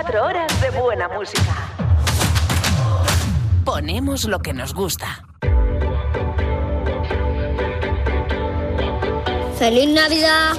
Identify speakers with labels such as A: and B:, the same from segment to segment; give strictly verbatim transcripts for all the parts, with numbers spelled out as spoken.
A: veinticuatro horas de buena música. Ponemos lo que nos gusta.
B: ¡Feliz Navidad!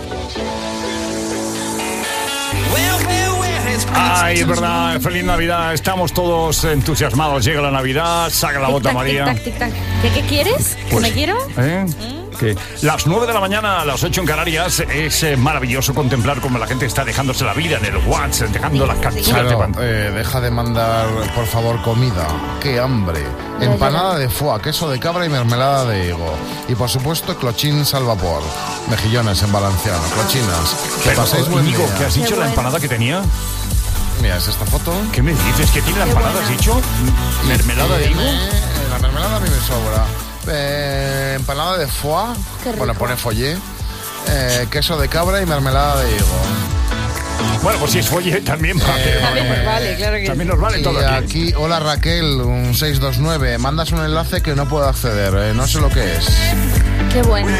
C: Ay, es verdad, feliz Navidad. Estamos todos entusiasmados. Llega la Navidad, saca la bota María.
D: Tic-tac, tic-tac. ¿Qué, qué quieres? ¿Que
C: Pues,
D: me quiero?
C: ¿eh? ¿Mm? Que las nueve de la mañana a las ocho en Canarias es eh, maravilloso contemplar cómo la gente está dejándose la vida en el WhatsApp, dejando las capturas de pantalla.
E: Eh, deja de mandar, por favor, comida. ¡Qué hambre! Empanada de foie, queso de cabra y mermelada de higo. Y, por supuesto, clochins al vapor. Mejillones en valenciano, clochinas. Que
C: Pero,
E: paséis buen
C: Íñigo,
E: día.
C: ¿qué has dicho
D: Qué
C: la
D: bueno.
C: empanada que tenía?
E: Mira, ¿es esta foto?
C: ¿Qué me dices? ¿Qué tiene la
D: Qué
C: empanada,
D: buena.
C: has dicho? ¿Mermelada de higo?
E: Tiene- La mermelada a mí me sobra. Eh, empanada de foie.
D: Qué rico.
E: Bueno, pone follé. Eh, queso de cabra y mermelada de higo.
C: Bueno, pues si es folle también vale.
E: Eh,
D: También nos vale, claro que
C: También
D: sí.
C: nos vale
E: Y
C: todo aquí.
E: aquí, hola Raquel, un seis dos nueve. Mandas un enlace que no puedo acceder. eh, no sé lo que es.
D: Qué bueno.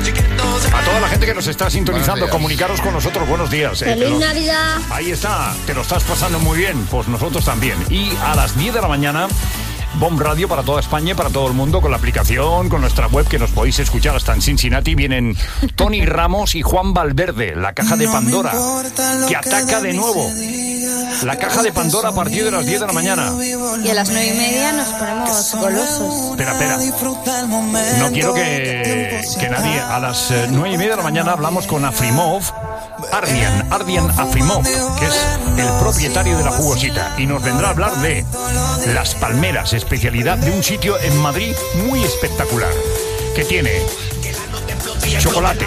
C: A toda la gente que nos está sintonizando,
E: Buenos días.
C: comunicaros con nosotros. Buenos días. eh,
B: ¡Feliz
C: te lo-
B: Navidad!
C: Ahí está, te lo estás pasando muy bien, pues nosotros también. Y a las diez de la mañana, Bomb Radio para toda España y para todo el mundo, con la aplicación, con nuestra web, que nos podéis escuchar hasta en Cincinnati. Vienen Tony Ramos y Juan Valverde, la caja de Pandora, que ataca de nuevo. La caja de Pandora a partir de las diez de la mañana.
D: Y a las nueve y media nos ponemos golosos.
C: Espera, espera. No quiero que, que nadie... A las eh, nueve y media de la mañana hablamos con Afrimov, Ardian, Ardian Afrimov, que es el propietario de la jugosita, y nos vendrá a hablar de Las Palmeras, especialidad de un sitio en Madrid muy espectacular, que tiene chocolate,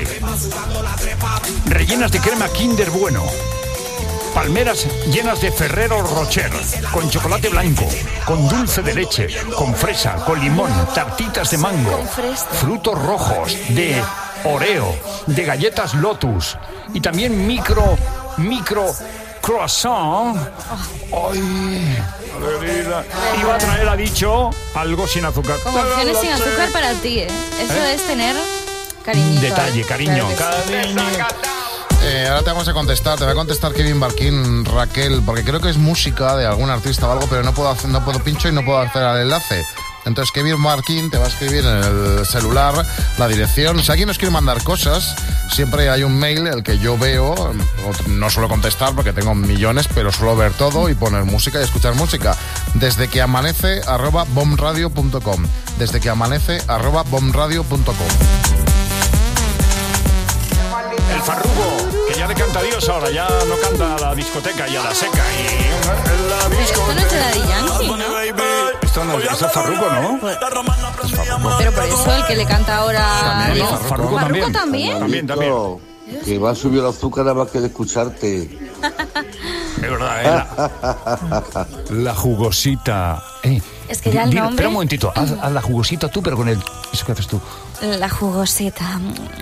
C: rellenas de crema Kinder Bueno, palmeras llenas de Ferrero Rocher, con chocolate blanco, con dulce de leche, con fresa, con limón, tartitas de mango,
D: Con fresa.
C: frutos rojos, de Oreo, de galletas Lotus y también micro, micro croissant. Ay, iba a traer, ha dicho, algo sin azúcar.
D: Como opciones sin azúcar para ti, ¿eh? Eso
C: ¿Eh?
D: es tener cariñito.
C: Detalle,
D: ¿eh?
C: cariño,
D: Claro que sí.
C: cariño.
E: Eh, ahora te vamos a contestar, te va a contestar Kevin Barquín, Raquel, porque creo que es música de algún artista o algo, pero no puedo hacer, no puedo pincho y no puedo hacer el enlace. Entonces Kevin Barquín te va a escribir en el celular la dirección. Si alguien nos quiere mandar cosas, siempre hay un mail, el que yo veo, no suelo contestar porque tengo millones, pero suelo ver todo y poner música y escuchar música. Desde que amanece arroba bomradio punto com. Desde que amanece arroba bomradio punto com.
C: El Farruko, que ya le canta a Dios ahora, ya no canta a la discoteca y a la seca. Y la disco.
D: Esto no es de Daddy Yankee, ¿no?
C: Esto no es, eso es Farruko, ¿no?
D: Pero por eso el que le canta ahora...
E: También,
D: Dios.
E: Farruko.
C: Farruko
D: Farruko
C: también.
D: también.
C: También, también.
F: Que va a subir el azúcar nada más que de escucharte.
C: Es verdad, ¿eh? La, la jugosita. Eh,
D: Es que ya el
C: dile,
D: nombre-
C: Espera un momentito, haz, haz la jugosita tú, pero con el... Eso que haces tú.
D: La jugosita.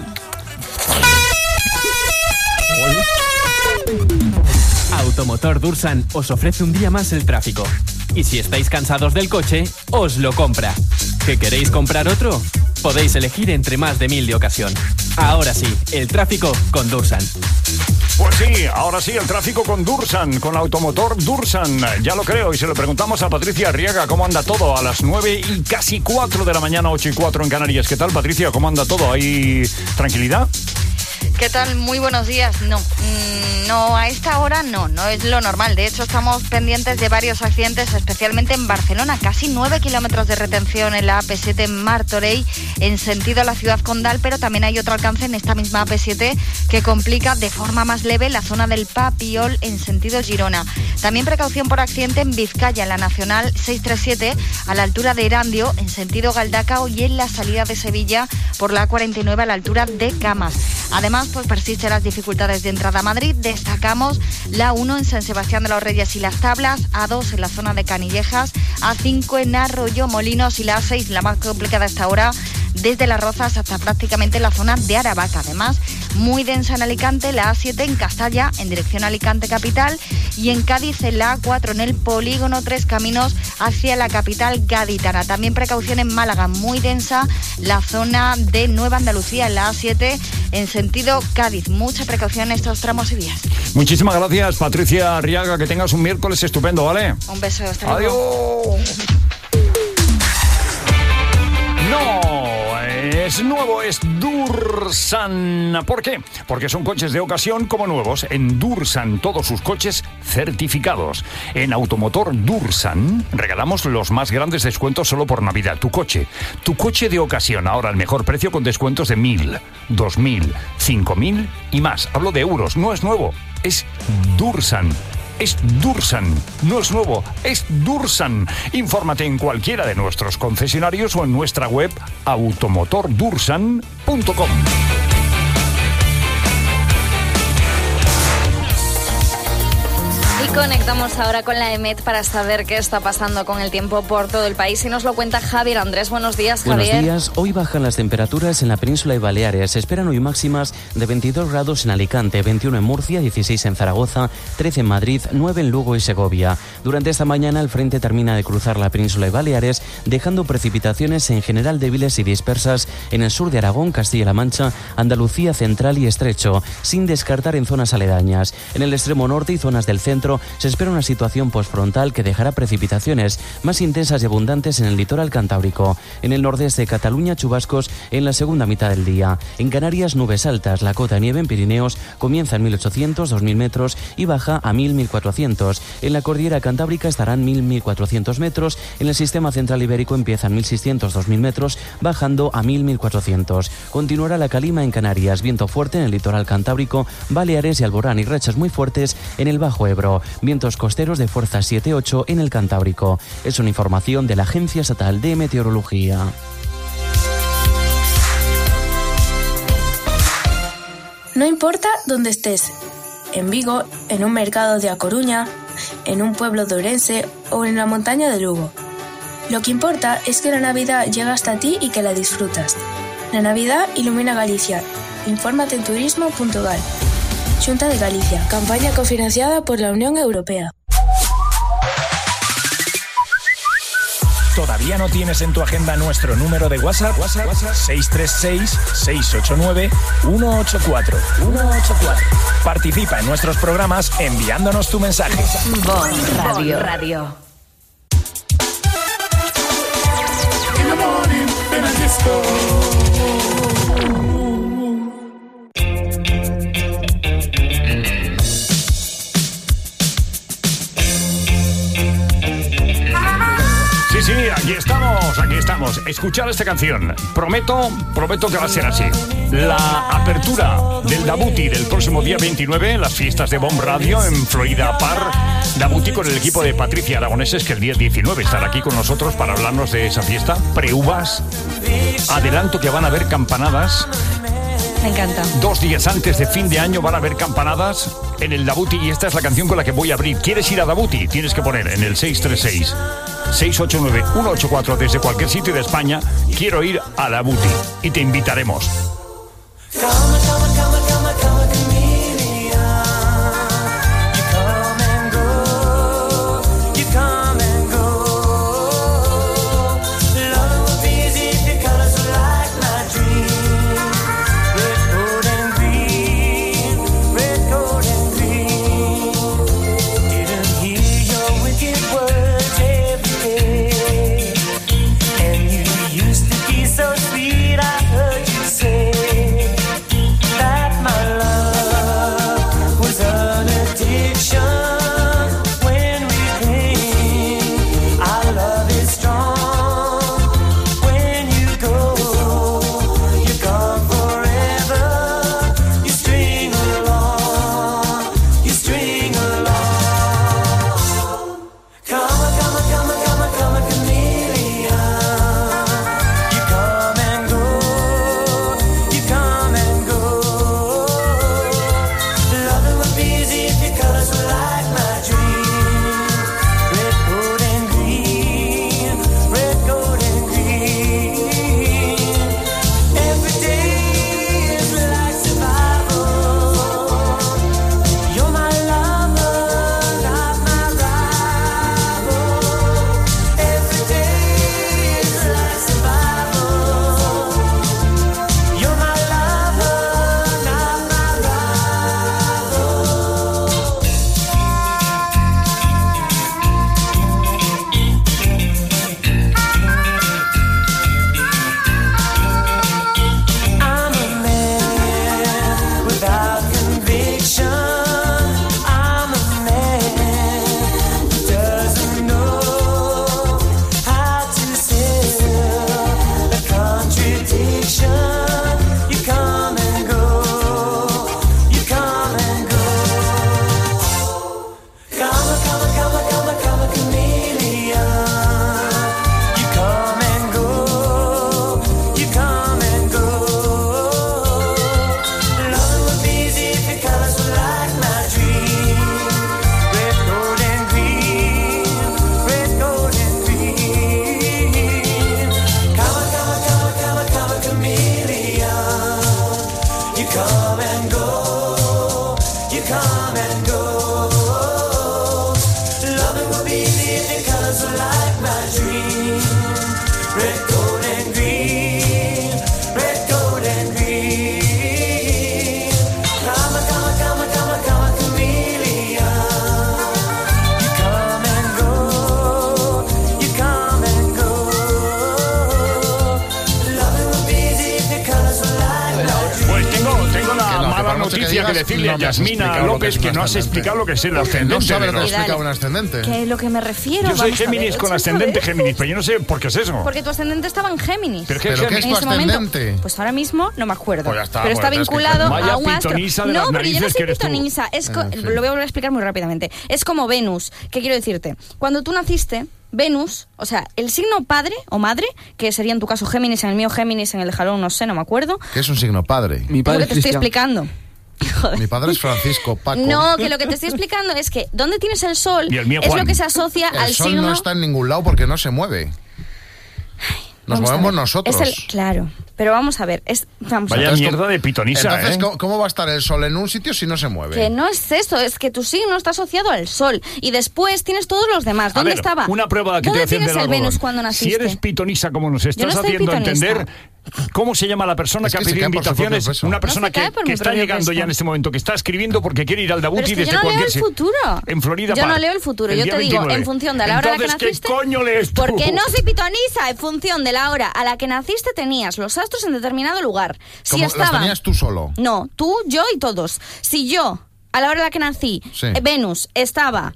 G: Automotor Dursan os ofrece un día más el tráfico. Y si estáis cansados del coche, os lo compra. ¿Que queréis comprar otro? Podéis elegir entre más de mil de ocasión. Ahora sí, el tráfico con Dursan.
C: Pues sí, ahora sí, el tráfico con Dursan, con Automotor Dursan. Ya lo creo, y se lo preguntamos a Patricia Arriaga cómo anda todo a las nueve y casi cuatro de la mañana, ocho y cuatro en Canarias. ¿Qué tal, Patricia? ¿Cómo anda todo? ¿Hay tranquilidad?
H: ¿Qué tal? Muy buenos días. No, mm, no, a esta hora no, no es lo normal. De hecho, estamos pendientes de varios accidentes, especialmente en Barcelona. Casi nueve kilómetros de retención en la A P siete en Martorell, en sentido a la ciudad condal, pero también hay otro alcance en esta misma A P siete que complica de forma más leve la zona del Papiol en sentido Girona. También precaución por accidente en Vizcaya, en la Nacional seiscientos treinta y siete, a la altura de Erandio, en sentido Galdacao, y en la salida de Sevilla por la A cuarenta y nueve a la altura de Camas. Además, pues persisten las dificultades de entrada a Madrid. Destacamos la uno en San Sebastián de los Reyes y Las Tablas, A dos en la zona de Canillejas, A cinco en Arroyo Molinos y la A seis, la más complicada hasta ahora, desde Las Rozas hasta prácticamente la zona de Aravaca. Además, muy densa en Alicante, la A siete en Castalla, en dirección a Alicante capital, y en Cádiz en la A cuatro, en el polígono Tres Caminos, hacia la capital gaditana. También precaución en Málaga, muy densa la zona de Nueva Andalucía, en la A siete, en sentido Cádiz. Mucha precaución en estos tramos y vías.
C: Muchísimas gracias, Patricia Arriaga, que tengas un miércoles estupendo, ¿vale?
H: Un beso, hasta luego.
C: Adiós. No, es nuevo, es Dursan. ¿Por qué? Porque son coches de ocasión como nuevos. En Dursan, todos sus coches certificados. En Automotor Dursan regalamos los más grandes descuentos solo por Navidad. Tu coche, tu coche de ocasión. Ahora al mejor precio con descuentos de mil, dos mil, cinco mil y más. Hablo de euros, no es nuevo, es Dursan. Es Dursan, no es nuevo, es Dursan. Infórmate en cualquiera de nuestros concesionarios o en nuestra web automotor dursan punto com.
D: Y conectamos ahora con la EMET para saber qué está pasando con el tiempo por todo el país. Y nos lo cuenta Javier Andrés. Buenos días, Javier.
B: Buenos días. Hoy bajan las temperaturas en la península y Baleares. Se esperan hoy máximas de veintidós grados en Alicante, veintiuno en Murcia, dieciséis en Zaragoza, trece en Madrid, nueve en Lugo y Segovia. Durante esta mañana el frente termina de cruzar la península y Baleares, dejando precipitaciones en general débiles y dispersas en el sur de Aragón, Castilla-La Mancha, Andalucía central y estrecho, sin descartar en zonas aledañas. En el extremo norte y zonas del centro se espera una situación posfrontal que dejará precipitaciones más intensas y abundantes en el litoral cantábrico. En el nordeste de Cataluña, chubascos en la segunda mitad del día. En Canarias, nubes altas. La cota de nieve en Pirineos comienza en mil ochocientos, dos mil metros y baja a mil, mil cuatrocientos. En la cordillera cantábrica estarán mil, mil cuatrocientos metros. En el sistema central ibérico empiezan mil seiscientos, dos mil metros, bajando a mil, mil cuatrocientos. Continuará la calima en Canarias. Viento fuerte en el litoral cantábrico, Baleares y Alborán y rachas muy fuertes en el Bajo Ebro. Vientos costeros de fuerza siete ocho en el Cantábrico. Es una información de la Agencia Estatal de Meteorología.
I: No importa dónde estés, en Vigo, en un mercado de A Coruña, en un pueblo de Ourense o en la montaña de Lugo. Lo que importa es que la Navidad llega hasta ti y que la disfrutas. La Navidad ilumina Galicia. Infórmate en turismo punto gal. Xunta de Galicia. Campaña cofinanciada por la Unión Europea.
J: ¿Todavía no tienes en tu agenda nuestro número de WhatsApp? WhatsApp, WhatsApp seis tres seis, seis ocho nueve, uno ocho cuatro. Participa en nuestros programas enviándonos tu mensaje.
A: Bon Radio. Radio.
K: In the morning, in a disco.
C: Sí, aquí estamos, aquí estamos. Escuchar esta canción. Prometo, prometo que va a ser así. La apertura del Dabuti del próximo día veintinueve, las fiestas de Bomb Radio en Florida Park. Dabuti con el equipo de Patricia Aragoneses, que el día diecinueve estará aquí con nosotros para hablarnos de esa fiesta. Preuvas. Adelanto que van a haber campanadas.
D: Me encanta.
C: Dos días antes de fin de año van a haber campanadas en el Dabuti y esta es la canción con la que voy a abrir. ¿Quieres ir a Dabuti? Tienes que poner en el seis tres seis, seis ocho nueve, uno ocho cuatro desde cualquier sitio de España. Quiero ir a Dabuti y te invitaremos. que decirle a Yasmina López que no has explicado lo que es el ascendente.
E: No sabe lo que
D: Y
E: explica
D: dale.
E: un ascendente.
D: Que lo que me refiero.
C: Yo soy
D: vamos a
C: Géminis
D: ver,
C: con
D: échame
C: ascendente
D: a ver.
C: Géminis, pero yo no sé por qué es eso.
D: Porque tu ascendente estaba en Géminis.
C: ¿Pero qué
E: ¿Pero qué
C: Géminis?
E: es tu
D: En ese momento,
E: ascendente?
D: pues ahora mismo no me acuerdo.
E: Pues ya está,
D: pero está
E: pues, es que-
D: vinculado
C: Vaya
D: a un astro.
C: pitonisa de
D: No,
C: las
D: pero yo no
C: narices que
D: soy
C: eres tú.
D: pitonisa. Es co-
E: En fin.
D: Lo voy a volver a explicar muy rápidamente. Es como Venus. ¿Qué quiero decirte? Cuando tú naciste, Venus, o sea, el signo padre o madre, que sería en tu caso Géminis, en el mío Géminis, en el de Jalón, no sé, no me acuerdo.
E: ¿Qué es un signo padre?
L: Mi
D: Es lo
L: padre
D: que
L: es
D: te estoy
L: cristiano.
D: explicando.
E: Mi padre es Francisco Paco.
D: No, que lo que te estoy explicando es que donde tienes el sol
C: Y el mío,
D: es
C: Juan.
D: lo que se asocia
E: El
D: al
E: sol
D: signo.
E: no está en ningún lado porque no se mueve. Nos
D: Vamos a
E: movemos
D: ver.
E: nosotros.
D: Es el, claro, pero vamos a ver. Es, vamos a
C: Vaya
D: ver.
C: mierda de pitonisa,
E: Entonces,
C: ¿eh?
E: ¿cómo, cómo va a estar el sol en un sitio si no se mueve?
D: Que no es eso, es que tu signo está asociado al sol y después tienes todos los demás. ¿Dónde
C: A ver,
D: estaba?
C: Una prueba que te
D: ¿Dónde
C: hacen
D: tienes
C: del
D: el
C: algodón.
D: Venus cuando naciste?
C: Si eres pitonisa como nos estás
D: no estoy
C: haciendo
D: pitonisa.
C: entender, ¿cómo se llama la persona
E: Es
C: que,
E: que
C: ha
E: se
C: pedido
E: cae por su propio
C: invitaciones?
E: peso.
C: Una
E: No
C: persona
D: se cae
C: que,
D: por
C: que
D: mi
C: está
D: propio
C: llegando
D: peso.
C: ya en este momento, que está escribiendo porque quiere ir al
D: Pero
C: Dabuti
D: es que
C: desde
D: yo no leo
C: cualquier
D: el
C: sitio.
D: futuro.
C: En Florida
D: Yo no
C: Park,
D: leo el futuro.
C: el
D: Yo
C: día
D: te digo,
C: veintinueve.
D: en función de la hora a la que
C: Entonces,
D: naciste.
C: ¿qué coño lees tú?
D: Porque no soy pitoniza. En función de la hora a la que naciste tenías los astros en determinado lugar. Si
E: ¿Cómo los
D: estaba...
E: tenías tú solo?
D: No, tú, yo y todos. Si yo, a la hora a la que nací,
E: Sí.
D: eh, Venus estaba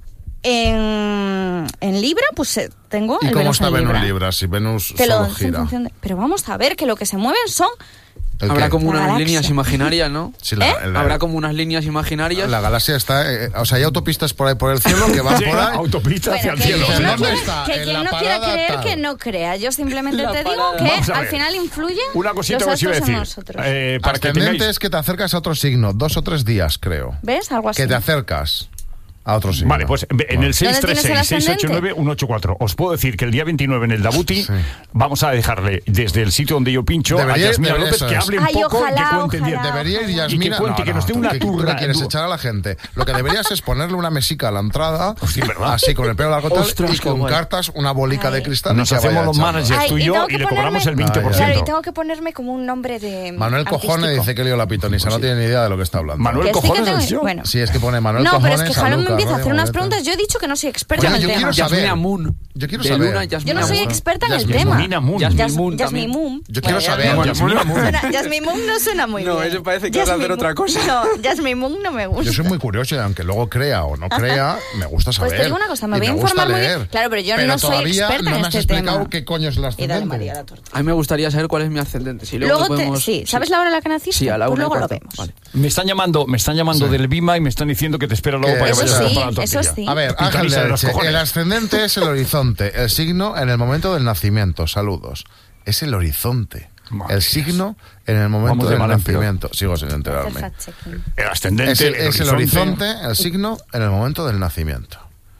D: en, en Libra, pues eh, tengo
E: ¿Y
D: el
E: cómo
D: Venus
E: está
D: en
E: Venus
D: Libra.
E: Libra si Venus
D: Te lo
E: solo
D: dice en
E: gira?
D: función de- Pero vamos a ver que lo que se mueven son...
E: ¿El
L: Habrá
E: qué?
L: como
D: La
L: unas
D: galaxia.
L: líneas imaginarias, ¿no?
E: Sí, la-
D: ¿Eh?
E: la-
L: Habrá como unas líneas imaginarias.
E: La galaxia está... eh, o sea, hay autopistas por ahí por el cielo que van
C: Sí,
E: por ahí.
C: autopista hacia
D: Bueno,
C: el
D: que
C: cielo.
D: quien no
E: ¿Dónde
D: quiera-
E: está?
D: que
E: En
D: quien
E: la
D: no quiera
E: parada
D: creer
E: tal.
D: que no crea. Yo simplemente
L: La
D: te digo
L: parada.
D: que
C: Vamos a
D: al
C: ver.
D: final influyen
C: Una cosita
D: los
C: os iba a
D: astros en
C: decir.
D: nosotros.
C: Eh, para que
E: Ascendente
C: tengáis...
E: es que te acercas a otro signo, dos o tres días, creo.
D: ¿Ves? Algo así.
E: Que te acercas a otro signo.
C: Vale, pues en en el seis tres
D: tienes el
C: seis, seis ocho nueve, uno ocho cuatro os puedo decir que el día veintinueve en el Dabuti
E: Sí.
C: vamos a dejarle desde el sitio donde yo pincho
E: Debería-
C: a Yasmina
E: debería-
C: López
E: eso
C: que
E: es.
C: hable un
D: Ay,
C: poco
D: ojalá,
C: y que cuente
D: ojalá.
C: bien.
E: Debería ir
C: Y que
E: Yasmina.
C: cuente, que nos dé
E: tú,
C: una
E: ¿qué- tú
C: turra.
E: qué quieres
C: tú-
E: echar a la gente? Lo que deberías es ponerle una mesica a la entrada,
C: Hostia, ¿verdad?
E: así con el pelo largo tal,
L: Ostras,
E: y
L: qué
E: con
L: guay.
E: cartas una bolica de
D: Ay.
E: cristal.
C: Nos
E: y que
C: hacemos
E: vaya
C: los
E: echando.
C: managers
D: Ay,
C: tú y
D: y
C: yo
D: tengo
C: y
D: que
C: le cobramos el
E: ponerme-
C: veinte por
D: Claro, y
C: ciento.
D: tengo que ponerme como un nombre de
E: Manuel Cojones
D: artístico.
E: dice que lío la pitonisa, no tiene ni idea de lo que está hablando.
C: Manuel
D: Que sí que
C: Cojones
D: tengo-
C: has dicho.
D: Bueno.
E: Sí, es que pone Manuel
D: No,
E: Cojones.
D: pero es que
E: a
D: Jalón me
E: Lucas,
D: empieza a
E: Radio
D: hacer unas
E: Moreta.
D: preguntas. Yo he dicho que no soy experta
E: Oye,
D: en el
E: yo
D: tema.
E: quiero saber.
L: Yasmina Moon.
E: Yo quiero
L: De
E: saber.
L: Luna,
D: Yo
L: Yasmina
D: no soy
L: Moon.
D: experta en el
E: Yasmina
D: tema.
C: Moon. Moon.
L: Yasmina
D: Yas-
L: Moon
D: Jasmine
L: también.
D: Moon.
E: Yo quiero
D: Bueno,
E: saber.
D: no,
C: Yasmina Moon.
D: suena- Jasmine Moon no suena muy
L: No,
D: bien.
L: eso parece que vas a hacer
D: Jasmine
L: otra
D: Moon-
L: cosa.
D: No, Jasmine Moon no me gusta.
E: Yo soy muy curioso y aunque luego crea o no crea, me gusta saber.
D: Pues te digo una cosa, me
E: Y
D: voy a
E: gusta
D: informar muy
E: leer.
D: bien. Claro, pero yo
E: Pero
D: no soy
E: todavía
D: experta
E: no
D: en
E: me has
D: este
E: explicado
D: tema.
E: qué coño es el
D: Y dale
E: ascendente.
D: María la torta.
L: A mí me gustaría saber cuál es mi ascendente. Si luego,
D: Luego
L: lo
D: te-
L: podemos...
D: sí, ¿sabes la hora a la que naciste?
L: Sí, a la
D: Pues
L: una y
D: luego lo
L: cuarto.
D: vemos.
L: Vale.
C: Me están llamando, me están llamando
E: Sí.
C: del Bima y me están diciendo que te espero luego
E: Que
C: para que
E: eso
C: vayas a
E: sí,
C: comprar la
D: eso
C: tortilla.
D: sí.
E: A ver, Ángel
C: Pitonisa
E: de
C: de los
E: Elche,
C: cojones.
E: el ascendente es el horizonte, el signo en el momento del nacimiento. Saludos. Es el horizonte.
C: Madre
E: el signo en el momento
C: Vamos de
E: del
C: mal en peor.
E: nacimiento. Sigo sin
D: Hacer
E: enterarme.
D: fact-checking.
C: El ascendente,
E: Es el,
C: el
E: es el
C: horizonte.
E: horizonte, el signo en el momento del nacimiento.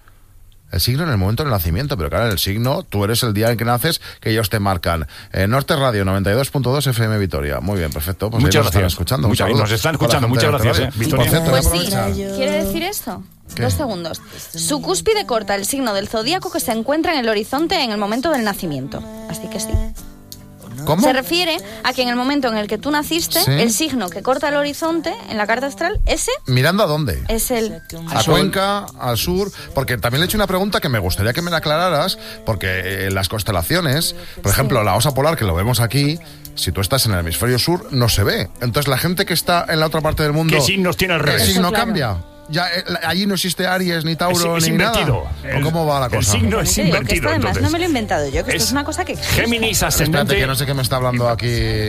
E: El signo en el momento del nacimiento, pero claro, el signo, tú eres el día en que naces, que ellos te marcan. Eh, Norte Radio noventa y dos punto dos F M Vitoria. Muy bien, perfecto. Pues ahí
C: Muchas
E: nos están
C: gracias.
E: escuchando.
C: Muchas-
E: Un saludo
C: nos están
E: para la
C: escuchando.
E: gente de
C: Muchas
E: Norte
C: gracias,
E: Radio.
C: eh,
E: Por
C: Vitoria.
E: cierto,
D: Pues
E: voy a
D: sí,
E: aprovechar.
D: ¿quiere decir esto?
E: ¿Qué?
D: Dos segundos. Su cúspide corta el signo del zodíaco que se encuentra en el horizonte en el momento del nacimiento. Así que sí.
E: ¿Cómo?
D: Se refiere a que en el momento en el que tú naciste,
E: Sí.
D: el signo que corta el horizonte en la carta astral, ese
E: ¿Mirando a dónde?
D: es el...
E: A Cuenca, al sur, porque también le he hecho una pregunta que me gustaría que me la aclararas, porque eh, las constelaciones, por ejemplo, la osa polar, que lo vemos aquí, si tú estás en el hemisferio sur, no se ve. Entonces, la gente que está en la otra parte del mundo...
C: ¿Qué signos tiene al
E: El
C: revés?
E: signo
D: Eso, claro.
E: cambia. Ya, eh, allí no existe Aries, ni Tauro,
C: Es- es
E: ni
C: invertido.
E: nada.
C: El-
E: ¿O cómo va la
C: el
E: cosa?
C: signo es
D: Te digo que
C: invertido,
D: esto además
C: entonces.
D: no me lo he inventado yo, que esto
C: Es
D: es una cosa que existe.
C: Géminis
E: Espérate,
C: ascendente.
E: que no sé qué me está hablando aquí.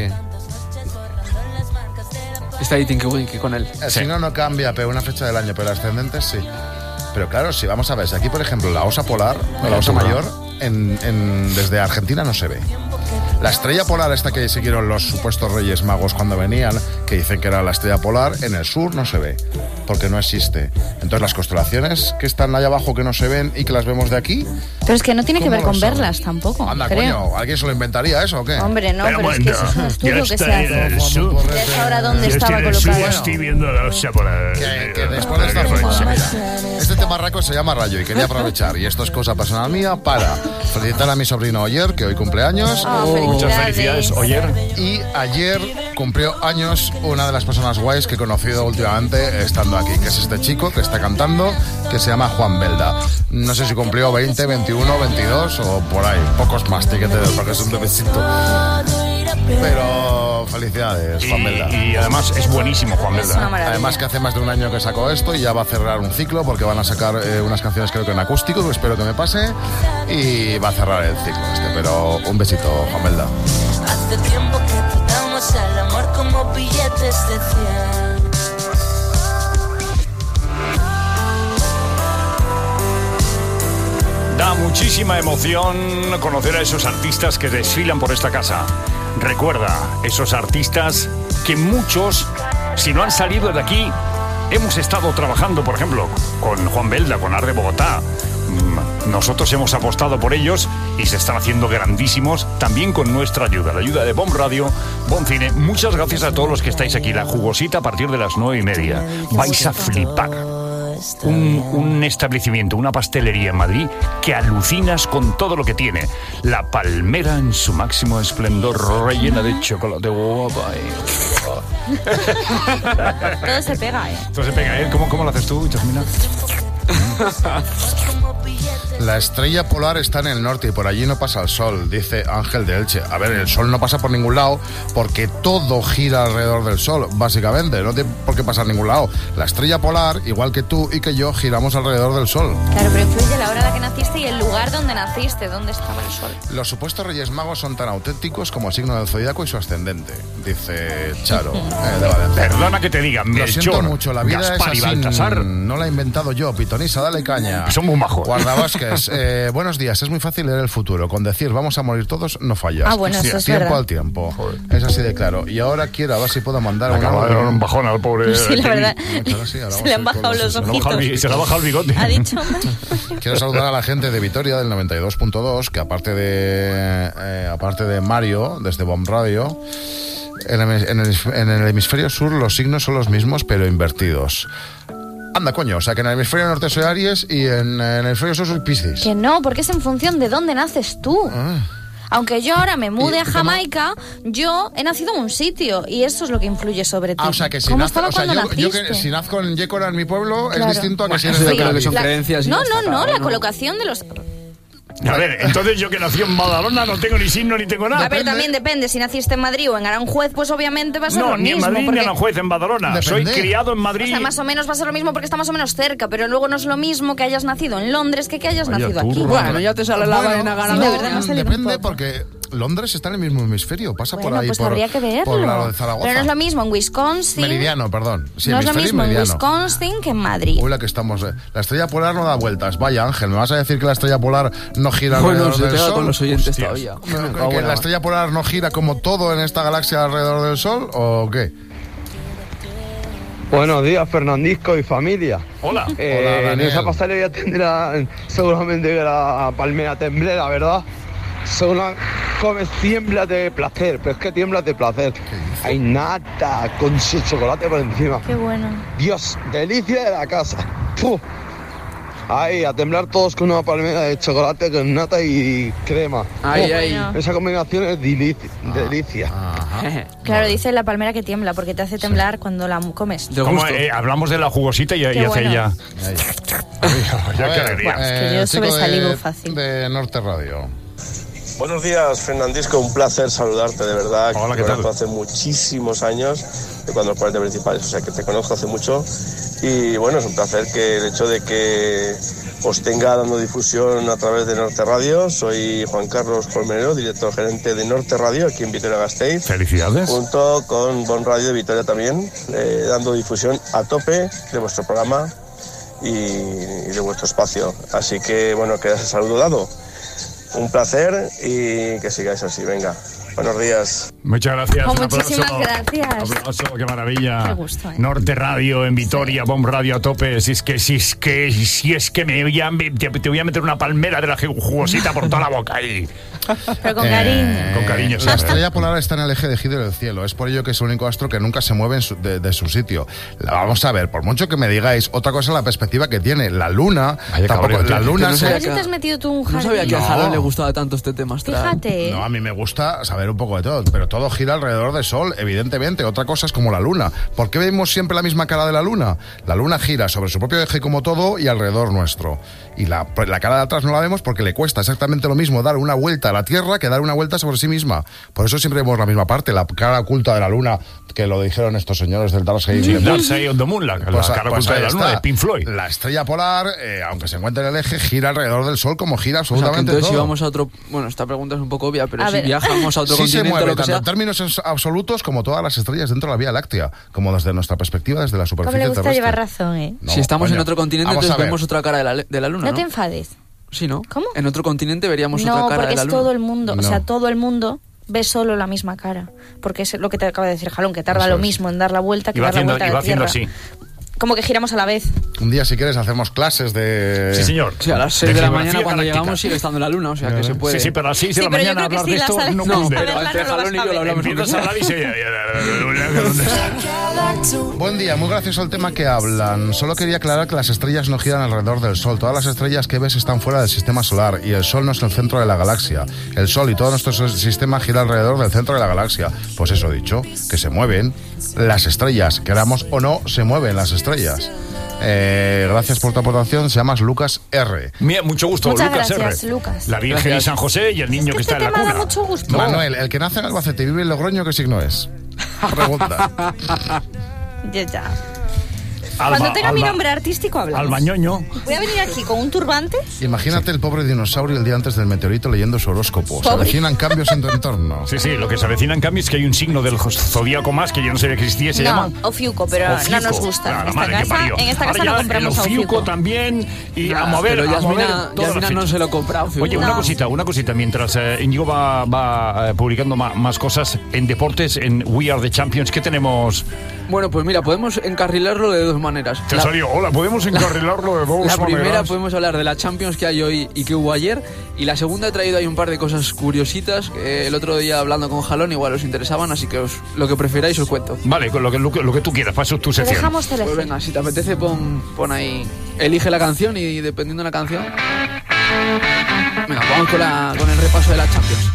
L: Está ahí Tinky Winky con él.
E: El signo no cambia, pero una fecha del año, pero el ascendente sí. Pero claro, si vamos a ver, si aquí, por ejemplo, la osa polar, o la osa mayor, en, en- desde Argentina no se ve. La estrella polar esta que siguieron los supuestos reyes magos cuando venían, que dicen que era la estrella polar, en el sur no se ve, porque no existe. Entonces las constelaciones que están allá abajo que no se ven y que las vemos de aquí...
D: Pero es que no tiene que
E: ¿cómo
D: ver
E: lo
D: con
E: saben?
D: verlas tampoco,
E: Anda,
D: creo.
E: coño, ¿alguien se lo inventaría eso o qué?
D: Hombre, no, pero,
C: Pero
D: es que
C: bueno,
D: eso es un
C: ya
D: estudio que
C: está
D: se
C: en el
D: hace.
C: sur.
D: Ya es ahora dónde
C: Yo
D: estaba
C: estoy en el sur,
D: colocado.
C: estoy viendo la osa polar.
E: Que, que después de esta forma, mira, este tema raco se llama Rayo y quería aprovechar, y esto es cosa personal mía, para felicitar a mi sobrino Oyer, que hoy cumple años.
D: Ah,
C: Muchas
D: felicidades.
C: felicidades, Oyer.
E: Y ayer cumplió años una de las personas guays que he conocido últimamente estando aquí, que es este chico que está cantando, que se llama Juan Belda. No sé si cumplió veinte, veintiuno, veintidós o por ahí, pocos más, tiquete porque es un bebecito. Pero felicidades, Juan Belda.
C: Y, y además es buenísimo, Juan Belda.
E: Además que hace más de un año que sacó esto y ya va a cerrar un ciclo porque van a sacar eh, unas canciones creo que en acústico, que espero que me pase, y va a cerrar el ciclo este. Pero un besito, Juan Belda.
M: Hace tiempo que tratamos al amor como billetes de cien.
C: Da muchísima emoción conocer a esos artistas que desfilan por esta casa. Recuerda, esos artistas que muchos, si no han salido de aquí, hemos estado trabajando, por ejemplo, con Juan Belda, con Arde Bogotá. Nosotros hemos apostado por ellos y se están haciendo grandísimos también con nuestra ayuda, la ayuda de Bomb Radio, Bomb Cine. Muchas gracias a todos los que estáis aquí. La jugosita a partir de las nueve y media. Vais a flipar. Un, un establecimiento, una pastelería en Madrid que alucinas con todo lo que tiene. La palmera en su máximo esplendor, rellena de chocolate guapa. Eh.
D: Todo se pega, ¿eh?
C: Todo se pega, ¿eh? ¿Cómo, cómo lo haces tú, Chasmina?
E: La estrella polar está en el norte y por allí no pasa el sol, dice Ángel de Elche. A ver, el sol no pasa por ningún lado porque todo gira alrededor del sol, básicamente. No tiene por qué pasar a ningún lado. La estrella polar, igual que tú y que yo, giramos alrededor del sol.
D: Claro, pero influye la hora en la que naciste y el lugar donde naciste, donde estaba el sol.
E: Los supuestos Reyes Magos son tan auténticos como el signo del zodiaco y su ascendente, dice Charo. eh, de Valencia.
C: Perdona que te diga,
E: Lo siento
C: Melchor,
E: mucho, la vida
C: Gaspar y
E: es así.
C: Baltasar.
E: No la he inventado yo, Pitonisa, dale caña.
C: Son muy majos.
E: Guardabosques, eh, buenos días. Es muy fácil leer el futuro. Con decir vamos a morir todos, no fallas.
D: Ah, bueno, eso es
E: tiempo
D: verdad.
E: al tiempo. Joder. Es así de claro. Y ahora quiero a ver si puedo mandar
C: Le
E: una...
C: acaba de dar un bajón al pobre.
D: Sí, la verdad.
E: Claro, sí, ahora
D: Se
E: vamos
D: le
E: a
D: han
E: ir con
D: bajado los
C: Se le ha bajado el bi-
D: ojitos.
C: se le ha bajado el bigote.
D: Ha dicho...
E: Quiero saludar a la gente de Vitoria del noventa y dos punto dos, que aparte de eh, aparte de Mario, desde Bomb Radio, en el, en, el, en el hemisferio sur los signos son los mismos, pero invertidos. Anda, coño, o sea que en el hemisferio norte soy Aries y en, en el hemisferio sur soy Piscis.
D: Que no, porque es en función de dónde naces tú.
E: Ah.
D: Aunque yo ahora me mude
E: ¿Y
D: a
E: cómo?
D: Jamaica, yo he nacido en un sitio y eso es lo que influye sobre ti.
E: Ah, o sea que si
D: ¿Cómo
E: nazco,
D: estaba
E: o sea,
D: cuando
E: yo, yo
D: naciste?
E: que si nazco en Yécora, en mi pueblo,
D: Claro.
E: es distinto a que si
L: Bueno,
E: eres
L: yo
E: de
L: creo que son
E: Cádiz.
L: creencias y
D: No,
L: ya
D: no,
L: está,
D: no,
L: cada
D: la
L: uno.
D: colocación de los...
C: A ver, entonces yo que nací en Badalona no tengo ni signo ni tengo nada.
D: A ver, también depende, si naciste en Madrid o en Aranjuez, pues obviamente va a ser
C: No,
D: lo
C: ni en
D: mismo.
C: Madrid ni
D: porque-
C: en Aranjuez, en Badalona.
E: Depende.
C: Soy criado en
D: O
C: Madrid.
D: sea, más o menos va a ser lo mismo porque está más o menos cerca, pero luego no es lo mismo que hayas nacido en Londres que que hayas
C: Vaya
D: nacido
C: turra.
D: aquí.
L: Bueno, ya te sale la
E: Bueno,
L: vaina
D: sí, la
L: ganadora.
D: verdad me sale un
E: Depende
D: poco.
E: porque Londres está en el mismo hemisferio, pasa
D: Bueno,
E: por ahí
D: pues
E: por,
D: habría que verlo.
E: por lado de Zaragoza.
D: Pero no es lo mismo en Wisconsin.
E: Meridiano, perdón. Sí,
D: no es lo
E: hemisferio
D: mismo en
E: meridiano.
D: Wisconsin que en Madrid.
E: Uy, la que estamos. eh. La estrella polar no da vueltas. Vaya, Ángel, ¿me vas a decir que la estrella polar no gira
L: Bueno,
E: alrededor
L: se
E: del
L: te da
E: sol?
L: con los oyentes
C: Hostias.
L: todavía.
E: No,
L: Me
E: ¿Que
L: cago en
E: la
L: la-
E: estrella polar no gira como todo en esta galaxia alrededor del sol o qué?
N: Buenos días, Fernandisco y familia.
C: Hola.
N: Eh,
E: Hola,
N: en
E: Daniel.
N: esa pasarela tendrá seguramente que la palmera temblera, ¿verdad? Son las comes tiemblas de placer, pero es que tiemblas de placer. Hay nata con su chocolate por encima.
D: Qué bueno.
N: Dios, delicia de la casa. ¡Puf! Ahí, a temblar todos con una palmera de chocolate con nata y crema.
L: Ay,
N: ¡Oh!
L: ay.
N: Esa combinación es delicia. delicia.
D: Claro, dice la palmera que tiembla porque te hace temblar cuando la comes.
L: De
C: Como,
L: gusto.
C: eh, hablamos de la jugosita y, y
D: Qué
C: hace
D: bueno.
C: ella.
E: A
C: Ya, qué
E: ver,
C: alegría.
D: Es que
E: eh,
D: yo
E: el chico
D: sobresalivo
E: de,
D: fácil.
E: de Norte Radio.
O: Buenos días, Fernandisco, un placer saludarte, de verdad.
C: Hola,
O: que
C: ¿qué
O: te
C: tal?
O: conozco hace muchísimos años, de cuando los cuarenta principales, o sea que te conozco hace mucho. Y bueno, es un placer que el hecho de que os tenga dando difusión a través de Norte Radio. Soy Juan Carlos Colmenero, director gerente de Norte Radio, aquí en Vitoria-Gasteiz.
C: Felicidades.
O: Junto con Bon Radio de Vitoria también, eh, dando difusión a tope de vuestro programa y, y de vuestro espacio. Así que, bueno, queda ese saludo dado. Un placer y que sigáis así. Venga, buenos días.
C: Muchas gracias.
D: Oh,
C: un aplauso.
D: muchísimas gracias.
C: Aplauso, qué maravilla.
D: Qué gusto, ¿eh?
C: Norte Radio en Vitoria, Bomb Radio a tope. Si es que, si es que, si es que me voy a, te, te voy a meter una palmera de la jugosita por toda la boca ahí.
D: Pero con cariño.
C: Con cariño,
E: La
C: siempre.
E: estrella polar está en el eje de giro del cielo. Es por ello que es el único astro que nunca se mueve en su- de, de su sitio. La vamos a ver, por mucho que me digáis, otra cosa es la perspectiva que tiene. La luna,
C: Vaya
E: tampoco,
C: cabreo,
E: la
C: tío.
E: luna
L: Que no
E: se...
D: A
L: sé-
D: ver si te has metido tú un
L: No sabía que
D: jardín.
L: a
E: No.
L: Jalón le gustaba tanto este tema astral.
D: Fíjate.
E: No, a mí me gusta saber un poco de todo, pero todo gira alrededor del sol, evidentemente. Otra cosa es como la luna. ¿Por qué vemos siempre la misma cara de la luna? La luna gira sobre su propio eje como todo y alrededor nuestro. Y la, la cara de atrás no la vemos porque le cuesta exactamente lo mismo dar una vuelta a la Tierra que dar una vuelta sobre sí misma. Por eso siempre vemos la misma parte, la cara oculta de la Luna, que lo dijeron estos señores del Dark Side.
C: Sí, Dark Side of the Moon, la, pues, la cara pues oculta de la Luna de Pink Floyd.
E: La estrella polar, eh, aunque se encuentre en el eje, gira alrededor del Sol como gira absolutamente
L: o sea, que entonces
E: todo.
L: si vamos a otro... Bueno, esta pregunta es un poco obvia, pero
D: A
L: si
D: ver.
L: viajamos a otro
E: sí
L: continente...
E: se mueve,
L: lo que
E: tanto
L: sea,
E: en términos absolutos como todas las estrellas dentro de la Vía Láctea, como desde nuestra perspectiva, desde la
D: ¿Cómo
E: superficie
D: le gusta
E: terrestre.
D: llevar razón, eh?
E: No,
L: si estamos
E: coño.
L: en otro continente,
E: Vamos
L: entonces
E: a ver.
L: vemos otra cara de la, de la Luna,
D: No
L: ¿no?
D: te enfades.
L: Sí, ¿no?
D: ¿Cómo?
L: En otro continente veríamos
D: No,
L: otra cara
D: porque
L: de la
D: es
L: Luna.
D: todo el mundo, o
E: No.
D: sea, todo el mundo ve solo la misma cara. Porque es lo que te acaba de decir Jalón, que tarda
E: Eso
D: lo
E: es.
D: mismo en dar la vuelta que
C: Y va
D: dar la
C: haciendo,
D: vuelta
C: y
D: a
C: va
D: la
C: haciendo
D: Tierra.
C: así.
D: Como que giramos a la vez.
E: Un día, si quieres, hacemos clases de...
C: Sí, señor.
L: Sí, a las seis de la
C: geografía
L: mañana cuando
C: galáctica.
L: llegamos sigue estando la Luna, o sea que se puede...
C: Sí, sí, pero a las seis de
D: Sí,
C: la
D: pero yo
C: mañana
D: creo que
C: hablar
D: sí,
C: de
D: la
C: esto
D: sales-
C: no
L: No,
C: cunde.
L: pero
D: verla
L: entre
D: no lo vas
L: Jalón y
D: a
L: yo lo
D: ver.
L: hablamos.
C: Empiezas a hablar y se...
E: Buen día, muy gracioso el tema que hablan. Solo quería aclarar que las estrellas no giran alrededor del Sol. Todas las estrellas que ves están fuera del sistema solar y el Sol no es el centro de la galaxia. El Sol y todo nuestro sistema gira alrededor del centro de la galaxia. Pues eso dicho, que se mueven las estrellas, queramos o no, se mueven las estrellas. Eh, gracias por tu aportación, se llama Lucas R.
C: Mira, mucho gusto,
D: Muchas
C: Lucas
D: gracias,
C: R.
D: Lucas.
C: La Virgen
L: Gracias.
C: y San José y el niño que
D: Este
C: está en la
D: tema da
C: cuna.
D: mucho gusto.
E: Manuel, el que nace en Albacete y vive en Logroño, ¿qué signo es? Pregunta.
D: Ya, ya.
C: Alba,
D: Cuando tenga mi
C: Alba-
D: nombre artístico hablamos.
C: Albañoño.
D: Voy a venir aquí con un turbante.
E: Imagínate el pobre dinosaurio el día antes del meteorito leyendo su horóscopo. Se
D: Pobre.
E: avecinan cambios en tu entorno.
C: Sí, sí, lo que se avecina en cambio es que hay un signo del zodíaco más que yo no sabía que existía, se
D: no,
C: llama...
D: Ofiuco, pero
C: Ofiuco.
D: no nos gusta.
C: Ah,
D: En
C: la
D: esta
C: madre que
D: casa,
C: parió.
D: en esta
C: Ahora
D: casa
C: ya
D: no compramos
C: el
D: a
C: Ofiuco
D: Ofiuco.
C: también y
L: Nah,
C: a mover,
L: pero
C: a mover
L: Yasmina,
C: todas las
L: Yasmina no
C: fechas.
L: se lo compra. Ofiuco.
C: Oye, una
D: No.
C: cosita, una cosita, mientras eh, Íñigo va, va eh, publicando ma- más cosas en deportes, en We Are the Champions, ¿qué tenemos?
L: Bueno, pues mira, podemos encarrilarlo de dos maneras.
C: Te
L: La-
C: salió, hola, podemos encarrilarlo de dos
L: La primera
C: maneras?
L: podemos hablar de la Champions que hay hoy y que hubo ayer. Y la segunda he traído ahí un par de cosas curiositas que el otro día hablando con Jalón igual os interesaban, así que os, lo que prefiráis os cuento.
C: Vale, con lo que, lo, que, lo que tú quieras, paso tu
D: Te
C: sección.
D: dejamos
L: Pues
D: teléfono.
L: venga, si te apetece pon, pon ahí, elige la canción y dependiendo de la canción... Venga, vamos con, la, con el repaso de la Champions.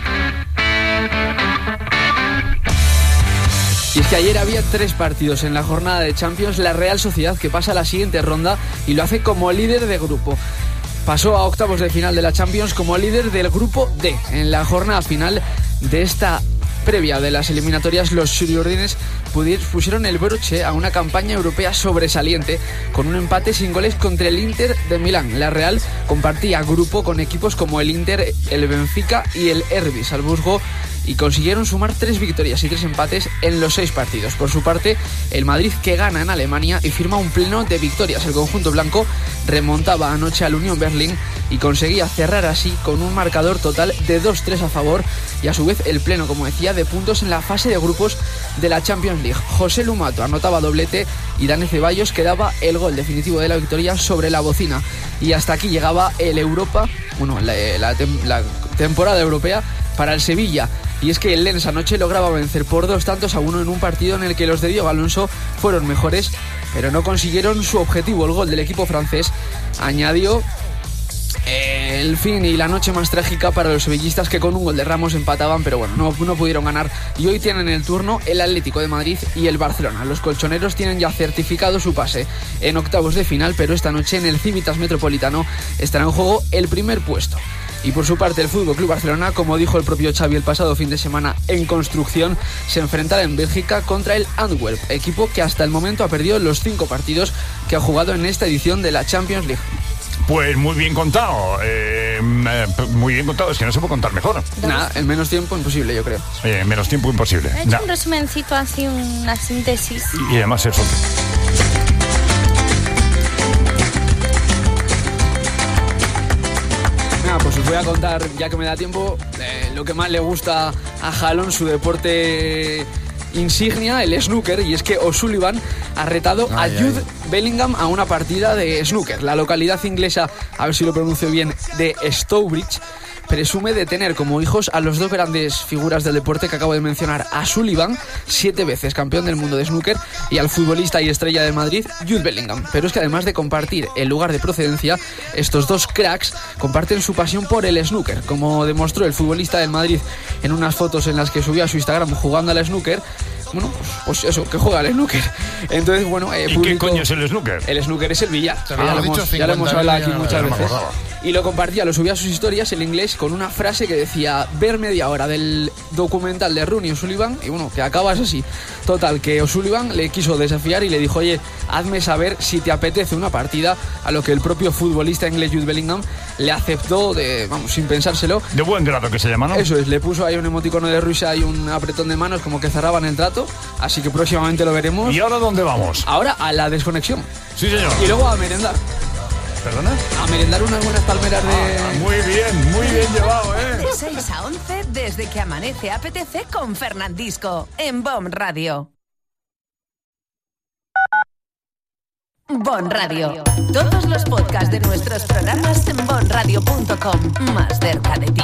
L: Y es que ayer había tres partidos en la jornada de Champions. La Real Sociedad que pasa a la siguiente ronda y lo hace como líder de grupo. Pasó a octavos de final de la Champions como líder del grupo D. En la jornada final de esta previa de las eliminatorias, los suriordines pusieron el broche a una campaña europea sobresaliente con un empate sin goles contra el Inter de Milán. La Real compartía grupo con equipos como el Inter, el Benfica y el R B Salzburgo y consiguieron sumar tres victorias y tres empates en los seis partidos. Por su parte, el Madrid, que gana en Alemania y firma un pleno de victorias. El conjunto blanco remontaba anoche al Unión Berlín y conseguía cerrar así con un marcador total de dos tres a favor y a su vez el pleno, como decía, de puntos en la fase de grupos de la Champions League. José Lumato anotaba doblete y Dani Ceballos quedaba el gol definitivo de la victoria sobre la bocina. Y hasta aquí llegaba el Europa, bueno, la, la, tem- la temporada europea para el Sevilla. Y es que el Lens anoche lograba vencer por dos tantos a uno en un partido en el que los de Diego Alonso fueron mejores, pero no consiguieron su objetivo. El gol del equipo francés añadió eh, el fin y la noche más trágica para los sevillistas, que con un gol de Ramos empataban, pero bueno, no, no pudieron ganar. Y hoy tienen el turno el Atlético de Madrid y el Barcelona. Los colchoneros tienen ya certificado su pase en octavos de final, pero esta noche en el Civitas Metropolitano estará en juego el primer puesto. Y por su parte el F C Barcelona, como dijo el propio Xavi el pasado fin de semana en construcción, se enfrentará en Bélgica contra el Antwerp, equipo que hasta el momento ha perdido los cinco partidos que ha jugado en esta edición de la Champions League.
C: Pues muy bien contado, eh, muy bien contado, es que no se puede contar mejor.
L: Nada, en menos tiempo imposible, yo creo.
C: Eh, en menos tiempo imposible.
D: He hecho
C: Nah.
D: un resumencito así, una síntesis.
C: Y además eso.
L: Nada, pues os voy a contar, ya que me da tiempo, eh, lo que más le gusta a Jalón, su deporte insignia, el snooker, y es que O'Sullivan ha retado
E: Ay,
L: a Jude
E: ay.
L: Bellingham a una partida de snooker. La localidad inglesa, a ver si lo pronuncio bien, de Stourbridge, presume de tener como hijos a los dos grandes figuras del deporte que acabo de mencionar, a Sullivan, siete veces campeón del mundo de snooker, y al futbolista y estrella de Madrid, Jude Bellingham. Pero es que además de compartir el lugar de procedencia, estos dos cracks comparten su pasión por el snooker, como demostró el futbolista del Madrid en unas fotos en las que subió a su Instagram jugando al snooker. Bueno, pues, pues eso, que juega al snooker. Entonces, bueno, eh,
C: ¿Y qué
L: publicó-
C: coño es el snooker?
L: El snooker es el billar.
E: Te
L: Ya
E: lo
L: lo
E: hemos
L: hemos,
E: dicho
L: ya lo hemos
E: cincuenta
L: hablado aquí
E: mil,
L: muchas
E: no me
L: veces.
E: acordaba.
L: y lo compartía, lo subía a sus historias el inglés con una frase que decía: ver media hora del documental de Rooney O'Sullivan, y bueno, que acabas así. Total, que O'Sullivan le quiso desafiar y le dijo: oye, hazme saber si te apetece una partida, a lo que el propio futbolista inglés Jude Bellingham le aceptó, de, vamos, sin pensárselo.
C: De buen grado, que se llama, ¿no?
L: Eso es, le puso ahí un emoticono de risa y un apretón de manos, como que cerraban el trato, así que próximamente lo veremos.
C: ¿Y ahora dónde vamos?
L: Ahora a la desconexión.
C: Sí, señor.
L: Y luego a merendar.
C: ¿Perdona?
L: A merendar unas buenas palmeras de...
C: Ah, muy bien, muy bien llevado, ¿eh?
A: De seis a once, desde que amanece apetece con Fernandisco, en Bon Radio. Bon Radio. Todos los podcasts de nuestros programas en bon radio punto com. Más cerca de ti.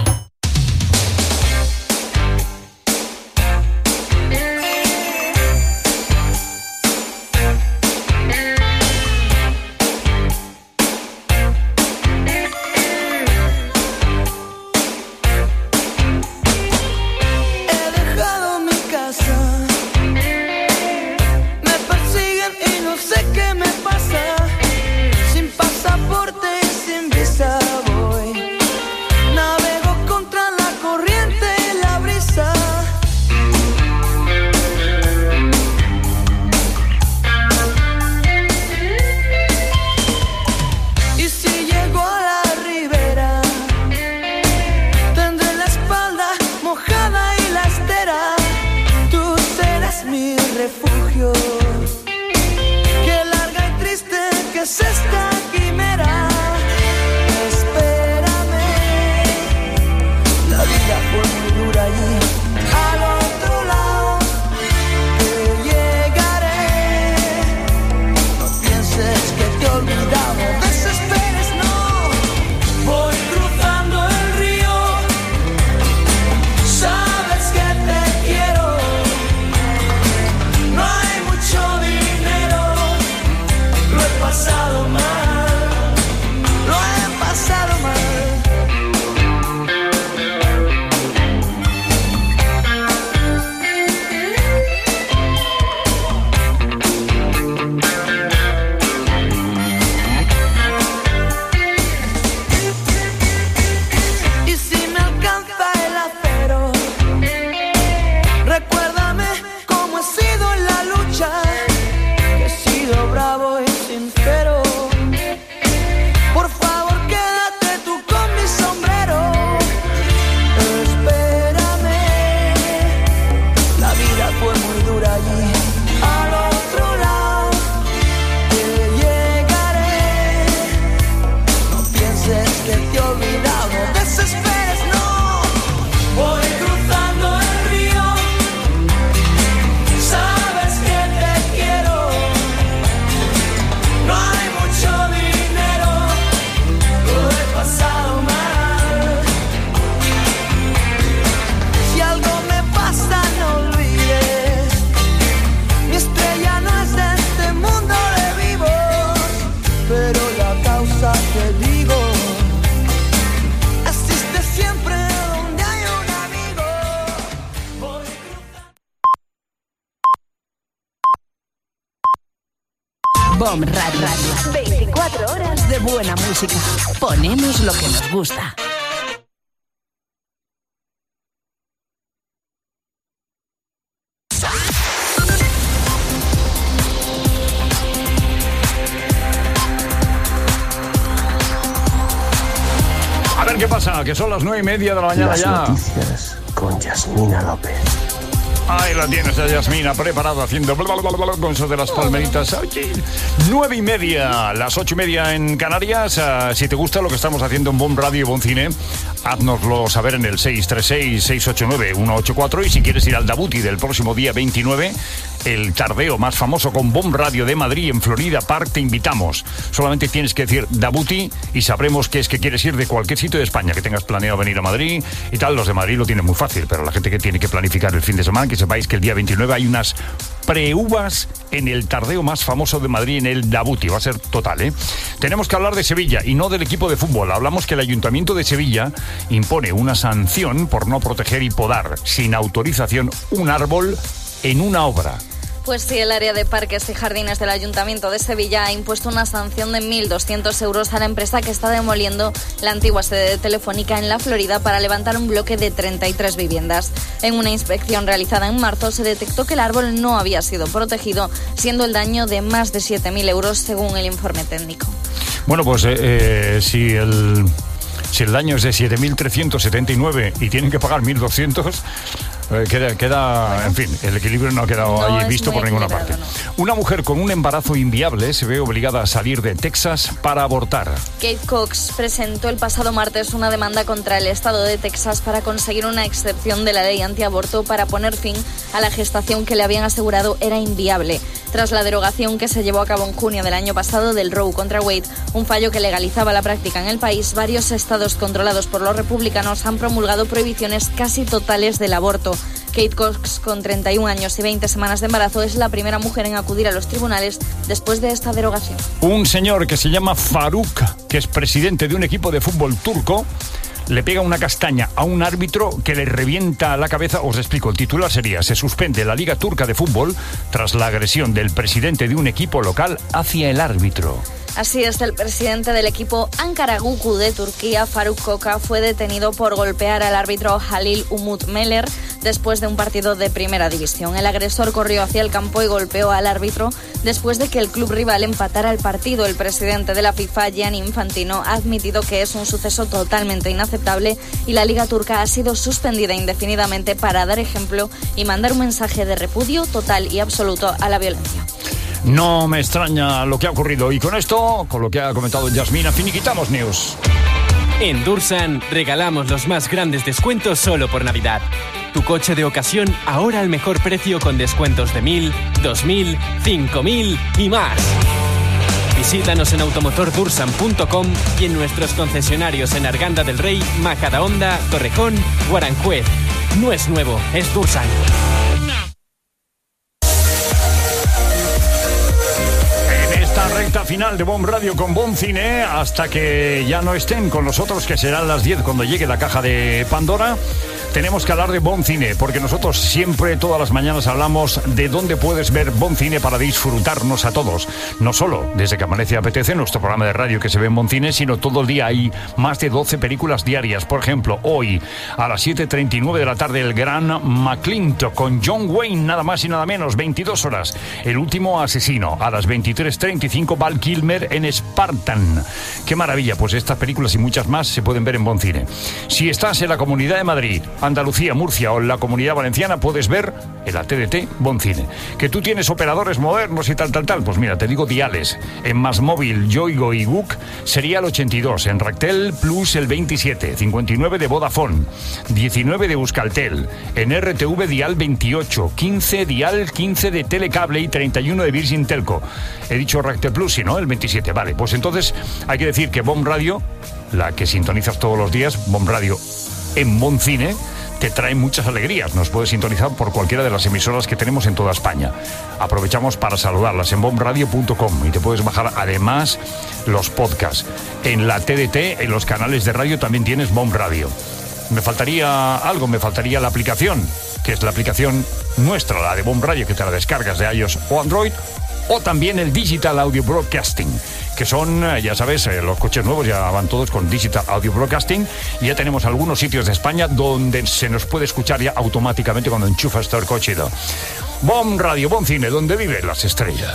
A: Bon Radio. veinticuatro horas de buena música. Ponemos lo que nos gusta.
C: A ver qué pasa, que son las nueve y media de la mañana.
P: Las
C: ya.
P: Noticias con Yasmina López.
C: Ahí la tienes a Yasmina preparada haciendo bla, bla, bla, bla, con eso de las palmeritas. Oye, nueve y media, las ocho y media en Canarias. Uh, si te gusta lo que estamos haciendo en Bon Radio y Bon Cine, háznoslo saber en el seis tres seis, seis ocho nueve, uno ocho cuatro. Y si quieres ir al Dabuti del próximo día veintinueve, el tardeo más famoso con Bon Radio de Madrid en Florida Park, te invitamos. Solamente tienes que decir Dabuti y sabremos que es que quieres ir de cualquier sitio de España, que tengas planeado venir a Madrid y tal. Los de Madrid lo tienen muy fácil, pero la gente que tiene que planificar el fin de semana, que sepáis que el día veintinueve hay unas pre-uvas en el tardeo más famoso de Madrid, en el Dabuti. Va a ser total, ¿eh? Tenemos que hablar de Sevilla y no del equipo de fútbol. Hablamos que el Ayuntamiento de Sevilla impone una sanción por no proteger y podar sin autorización un árbol en una obra.
D: Pues sí, el área de parques y jardines del Ayuntamiento de Sevilla ha impuesto una sanción de mil doscientos euros a la empresa que está demoliendo la antigua sede de Telefónica en la Florida para levantar un bloque de treinta y tres viviendas. En una inspección realizada en marzo se detectó que el árbol no había sido protegido, siendo el daño de más de siete mil euros según el informe técnico.
C: Bueno, pues eh, eh, si el... Si el daño es de siete mil trescientos setenta y nueve y tienen que pagar mil doscientos, eh, queda, queda bueno, en fin, el equilibrio no ha quedado no ahí visto por ninguna parte. No. Una mujer con un embarazo inviable se ve obligada a salir de Texas para abortar.
D: Kate Cox presentó el pasado martes una demanda contra el estado de Texas para conseguir una excepción de la ley antiaborto para poner fin a la gestación que le habían asegurado era inviable. Tras la derogación que se llevó a cabo en junio del año pasado del Roe contra Wade, un fallo que legalizaba la práctica en el país, varios estados controlados por los republicanos han promulgado prohibiciones casi totales del aborto. Kate Cox, con treinta y un años y veinte semanas de embarazo, es la primera mujer en acudir a los tribunales después de esta derogación.
C: Un señor que se llama Faruk, que es presidente de un equipo de fútbol turco, le pega una castaña a un árbitro que le revienta la cabeza. Os explico, el titular sería: se suspende la Liga Turca de Fútbol tras la agresión del presidente de un equipo local hacia el árbitro.
D: Así es, el presidente del equipo Ankaragucu de Turquía, Faruk Koka, fue detenido por golpear al árbitro Halil Umut Meler después de un partido de primera división. El agresor corrió hacia el campo y golpeó al árbitro después de que el club rival empatara el partido. El presidente de la FIFA, Gianni Infantino, ha admitido que es un suceso totalmente inaceptable y la Liga Turca ha sido suspendida indefinidamente para dar ejemplo y mandar un mensaje de repudio total y absoluto a la violencia.
C: No me extraña lo que ha ocurrido. Y con esto, con lo que ha comentado Yasmina, finiquitamos News.
G: En Dursan regalamos los más grandes descuentos solo por Navidad. Tu coche de ocasión ahora al mejor precio con descuentos de mil, dos mil, cinco mil y más. Visítanos en automotor dursan punto com y en nuestros concesionarios en Arganda del Rey, Majadahonda, Torrejón o Aranjuez. No es nuevo, es Dursan.
C: Recta final de Bon Radio con Bon Cine, hasta que ya no estén con nosotros, que serán las diez cuando llegue la caja de Pandora. Tenemos que hablar de Bon Cine, porque nosotros siempre, todas las mañanas, hablamos de dónde puedes ver Bon Cine para disfrutarnos a todos. No solo desde que amanece apetece, nuestro programa de radio que se ve en Bon Cine, sino todo el día. Hay más de doce películas diarias. Por ejemplo, hoy a las siete treinta y nueve de la tarde, el gran McClintock con John Wayne, nada más y nada menos, veintidós horas. El último asesino. A las veintitrés treinta y cinco, Val Kilmer en Spartan. ¡Qué maravilla! Pues estas películas y muchas más se pueden ver en Bon Cine. Si estás en la Comunidad de Madrid, Andalucía, Murcia o en la Comunidad Valenciana, puedes ver en la T D T Bon Cine. Que tú tienes operadores modernos y tal, tal, tal, pues mira, te digo diales. En Másmóvil, Yoigo y Guk sería el ochenta y dos, en Ractel Plus el veintisiete, cincuenta y nueve de Vodafone, diecinueve de Euskaltel, en R T V dial veintiocho, quince dial quince de Telecable y treinta y uno de Virgin Telco. He dicho Ractel Plus, si no, el veintisiete, vale. Pues entonces hay que decir que Bon Radio, la que sintonizas todos los días, Bon Radio en Bon Cine, te trae muchas alegrías. Nos puedes sintonizar por cualquiera de las emisoras que tenemos en toda España. Aprovechamos para saludarlas en bon radio punto com y te puedes bajar además los podcasts. En la T D T, en los canales de radio, también tienes Bon Radio. Me faltaría algo, me faltaría la aplicación, que es la aplicación nuestra, la de Bon Radio, que te la descargas de iOS o Android, o también el Digital Audio Broadcasting, que son, ya sabes, los coches nuevos ya van todos con Digital Audio Broadcasting, y ya tenemos algunos sitios de España donde se nos puede escuchar ya automáticamente cuando enchufas todo el coche. Bon Radio, Bon Cine, donde viven las estrellas.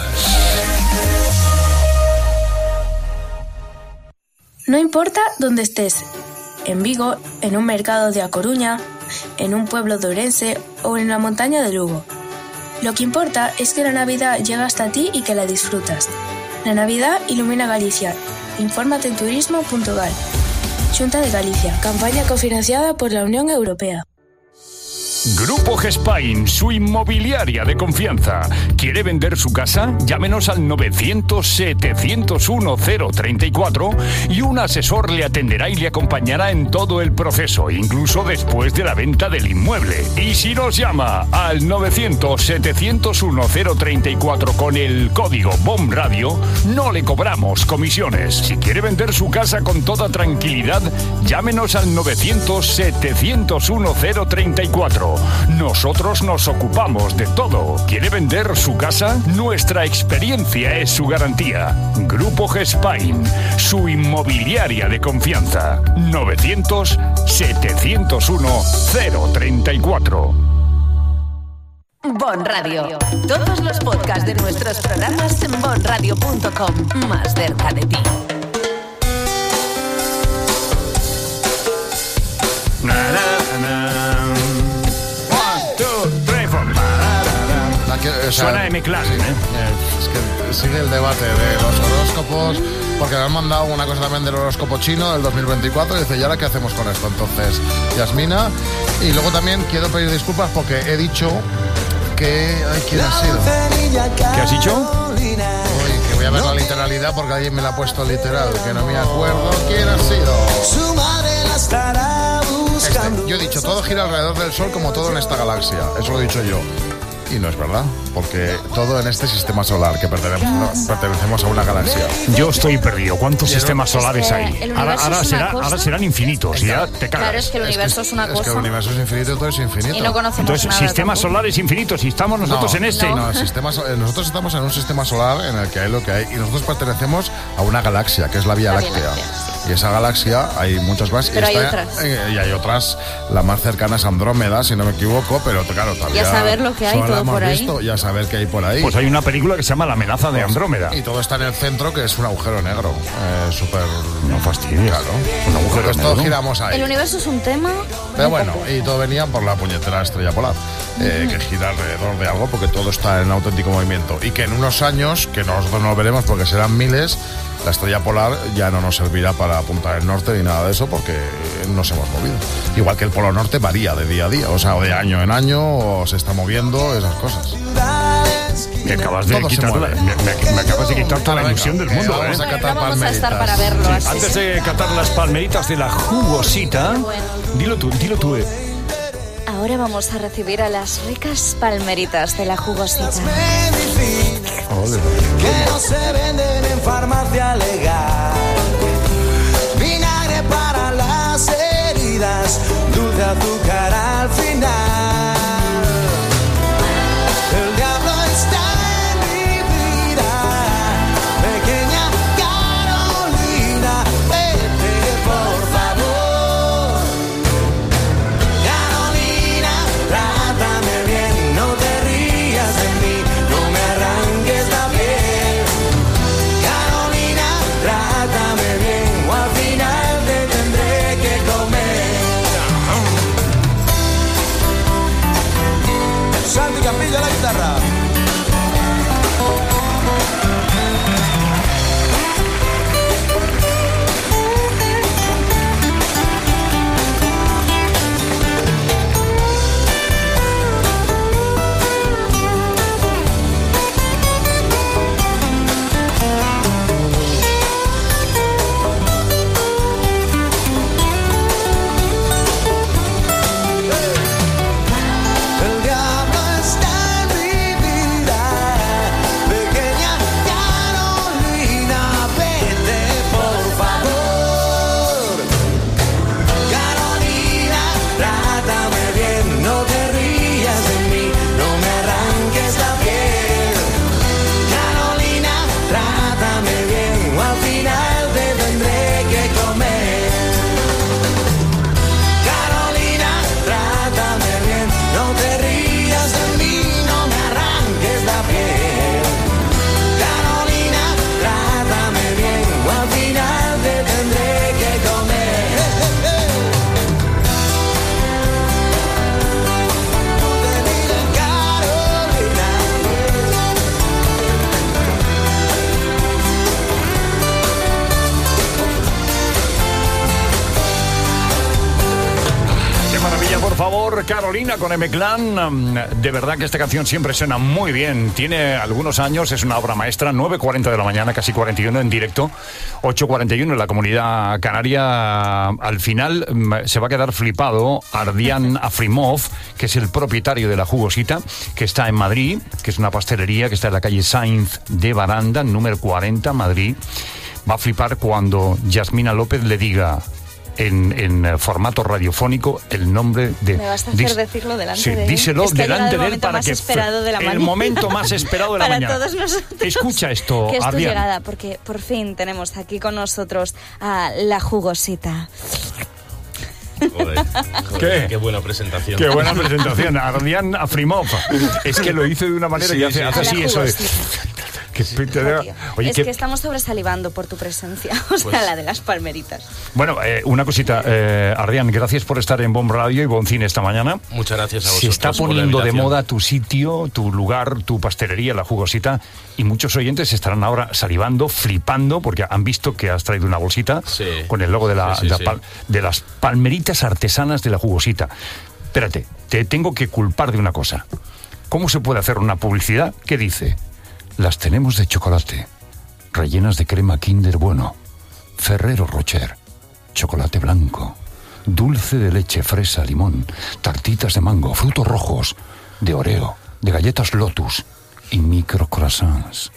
I: No importa dónde estés, en Vigo, en un mercado de A Coruña, en un pueblo de Ourense o en la montaña de Lugo. Lo que importa es que la Navidad llega hasta ti y que la disfrutas. La Navidad ilumina Galicia. Infórmate en turismo punto gal. Xunta de Galicia. Campaña cofinanciada por la Unión Europea.
C: Grupo Gespain, su inmobiliaria de confianza. ¿Quiere vender su casa? Llámenos al novecientos, setecientos uno, cero treinta y cuatro y un asesor le atenderá y le acompañará en todo el proceso, incluso después de la venta del inmueble. Y si nos llama al novecientos, setecientos uno, cero treinta y cuatro con el código Bon Radio, no le cobramos comisiones. Si quiere vender su casa con toda tranquilidad, llámenos al novecientos, setecientos uno, cero treinta y cuatro. Nosotros nos ocupamos de todo. ¿Quiere vender su casa? Nuestra experiencia es su garantía. Grupo Gespain, su inmobiliaria de confianza. novecientos, setecientos uno, cero treinta y cuatro.
A: Bon Radio. Todos los podcasts de nuestros programas en bon radio punto com. Más cerca de ti.
C: Na, na, na. One, two, three, four.
E: Aquí, o sea,
C: Suena M-Clan,
E: sí,
C: ¿eh?
E: Es que sigue el debate de los horóscopos, porque le han mandado una cosa también del horóscopo chino del dos mil veinticuatro y dice, ¿y ahora qué hacemos con esto? Entonces, Yasmina, y luego también quiero pedir disculpas porque he dicho que... Ay, ¿quién ha sido?
C: ¿Qué has dicho?
E: Uy, que voy a ver la literalidad porque alguien me la ha puesto literal, que no me acuerdo quién ha sido.
K: Su madre la estará buscando.
E: Este, yo he dicho, todo gira alrededor del Sol como todo en esta galaxia. Eso lo he dicho yo. Y no es verdad, porque todo en este sistema solar, que pertenecemos, pertenecemos a una galaxia.
C: Yo estoy perdido. ¿Cuántos sistemas solares hay?
D: el
C: Ahora,
D: universo
C: ahora,
D: es una
C: será,
D: cosa.
C: ahora serán infinitos y ya te cagas.
D: Claro, es que el universo es, una
E: Es
D: cosa.
E: que el universo es infinito y todo es infinito.
D: Y no conocemos
C: Entonces,
D: nada
C: sistemas
D: tampoco.
C: solares infinitos y estamos nosotros
E: No,
C: en este.
E: No, sistemas, eh, nosotros estamos en un sistema solar en el que hay lo que hay y nosotros pertenecemos a una galaxia, que es la Vía
D: La Vía
E: Láctea.
D: Láctea, sí.
E: Y esa galaxia hay muchas más.
D: Pero
E: y
D: hay
E: está-
D: otras.
E: eh, y hay otras, la más cercana es Andrómeda, si no me equivoco, pero claro, todavía...
D: Y a saber lo que hay,
E: solo la
D: todo
E: hemos
D: por ahí.
E: visto, y a saber qué hay por ahí.
C: Pues hay una película que se llama La amenaza de Andrómeda.
E: Y todo está en el centro, que es un agujero negro. Eh, Súper...
C: No fastidies.
E: Claro.
C: Un agujero
E: Pues todos
C: negro.
E: giramos ahí.
D: El universo es un tema.
E: Pero
D: muy
E: bueno,
D: complejo.
E: y todo venía por la puñetera estrella polar, eh, que gira alrededor de algo porque todo está en auténtico movimiento. Y que en unos años, que nosotros no lo veremos porque serán miles, la estrella polar ya no nos servirá para apuntar el norte ni nada de eso porque nos hemos movido. Igual que el polo norte varía de día a día, o sea, o de año en año, o se está moviendo, esas cosas.
C: Me acabas de
E: Todo se
C: quitar la-
E: mueve.
C: me, me- me acabas de quitar toda la
E: Venga,
C: ilusión del
E: que
C: mundo,
E: vamos
C: ¿eh?
E: a catar
D: Ahora vamos a estar
E: palmeritas.
D: para verlo
C: Sí,
D: así.
C: antes de catar las palmeritas de la jugosita, dilo tú, dilo tú. eh.
D: Ahora vamos a recibir a las ricas palmeritas de la jugosita.
K: Que no se venden en farmacia legal. Vinagre para las heridas, dulce azúcar al final. El diablo está en mi vida, pequeña Carolina, vete por favor. Carolina, trátame bien, no te rías de mí, no me arranques la piel. Carolina, trátame bien, o al final te tendré que comer. Santi Campillo a la guitarra. El diablo está en mi vida, pequeña Carolina, vete por favor. Carolina, trátame bien, no te rías de mí, no me arranques la piel. Carolina, trátame bien, o al final te tendré que comer. Carolina, trátame bien, no te rías de mí, no me arranques la piel. Carolina, trátame bien, o al final te tendré que comer. Tú te miras, Carolina.
C: Qué maravilla, por favor, Carolina con M-Clan. De verdad que esta canción siempre suena muy bien. Tiene algunos años, es una obra maestra. nueve cuarenta de la mañana, casi cuarenta y uno en directo. ocho cuarenta y uno en la Comunidad Canaria. Al final mm, se va a quedar flipado Ardian Afrimov, que es el propietario de la jugosita, que está en Madrid, que es una pastelería que está en la calle Sainz de Baranda, número cuarenta, Madrid. Va a flipar cuando Yasmina López le diga: en, en formato radiofónico el nombre de...
D: Me vas a hacer
C: dis,
D: decirlo delante
C: sí,
D: de él.
C: díselo
D: es que
C: delante de él para
D: más
C: que...
D: Esperado de la
C: el
D: mañana.
C: momento más esperado de la
D: para
C: mañana.
D: Todos nosotros.
C: Escucha esto,
D: Que es tu
C: Adrián.
D: llegada, porque por fin tenemos aquí con nosotros a la jugosita.
Q: Joder, joder, ¿Qué? qué buena presentación.
C: Qué buena presentación, Adrián Afrimov. Es que lo hizo de una manera
Q: sí,
C: que hace,
Q: sí,
C: hace
Q: sí.
C: así eso de... Que te da- Oye,
D: es
C: que-
D: que estamos sobresalivando por tu presencia, o sea,
C: Pues-
D: la de las palmeritas.
C: Bueno, eh, una cosita, eh, Adrián, gracias por estar en Bon Radio y Bon Cine esta mañana.
Q: Muchas gracias a
C: Se
Q: vosotros.
C: está
Q: por la
C: poniendo de
Q: invitación.
C: moda tu sitio, tu lugar, tu pastelería, La Jugosita, y muchos oyentes estarán ahora salivando, flipando, porque han visto que has traído una bolsita
Q: Sí.
C: con el logo de, la,
Q: Sí, sí,
C: de, la
Q: sí.
C: pal- de las palmeritas artesanas de La Jugosita. Espérate, te tengo que culpar de una cosa. ¿Cómo se puede hacer una publicidad que dice: las tenemos de chocolate, rellenas de crema Kinder Bueno, Ferrero Rocher, chocolate blanco, dulce de leche, fresa, limón, tartitas de mango, frutos rojos, de Oreo, de galletas Lotus y micro croissants?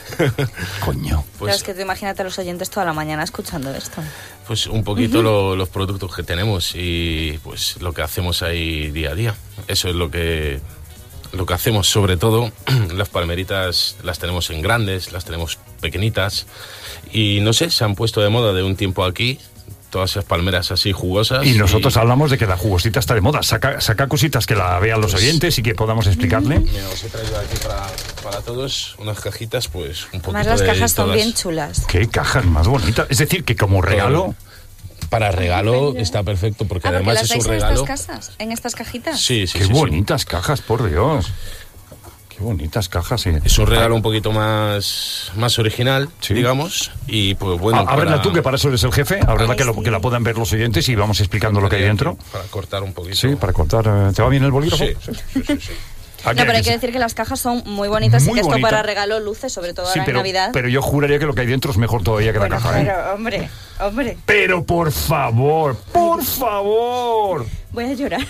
C: Coño.
D: Pero es que tú imagínate a los oyentes toda la mañana escuchando esto.
Q: Pues un poquito lo- los productos que tenemos y pues lo que hacemos ahí día a día. Eso es lo que lo que hacemos, sobre todo. Las palmeritas las tenemos en grandes, las tenemos pequeñitas y no sé, se han puesto de moda de un tiempo aquí todas esas palmeras así jugosas.
C: Y nosotros hablamos de que La Jugosita está de moda. Saca, saca cositas que la vean los
Q: Pues-
C: oyentes y que podamos explicarle.
Q: Mira, os he traído aquí para, para todos unas cajitas, pues un poquito
D: Además las
Q: de
D: cajas son
Q: todas.
D: bien chulas.
C: Qué cajas más bonitas. Es decir, que como regalo...
Q: Para regalo está perfecto porque
D: Ah, porque
Q: además
D: las
Q: es un
D: dais en
Q: regalo.
D: estas casas, en estas cajitas.
Q: Sí, sí,
C: Qué
Q: sí, sí.
C: bonitas cajas, por Dios. Qué bonitas cajas, sí.
Q: Es un regalo un poquito más, más original, digamos. Y pues bueno.
C: Ah, ábrela
Q: para-
C: tú, que para eso eres el jefe. Ábrela que, lo- que la puedan ver los oyentes y vamos explicando lo que hay dentro.
Q: Para cortar un poquito.
C: Sí, para cortar. eh, ¿Te va bien el bolígrafo?
Q: Sí, sí, sí, sí, sí.
C: Ah,
D: No, pero hay
C: que-
D: que decir que las cajas son muy bonitas y
C: Muy
D: que esto
C: bonita.
D: para regalo luce, sobre todo
C: Sí,
D: ahora
C: pero,
D: en Navidad.
C: pero yo juraría que lo que hay dentro es mejor todavía que
D: Bueno,
C: la caja. ¿eh?
D: pero, hombre, hombre,
C: Pero por favor, por favor.
D: voy a llorar.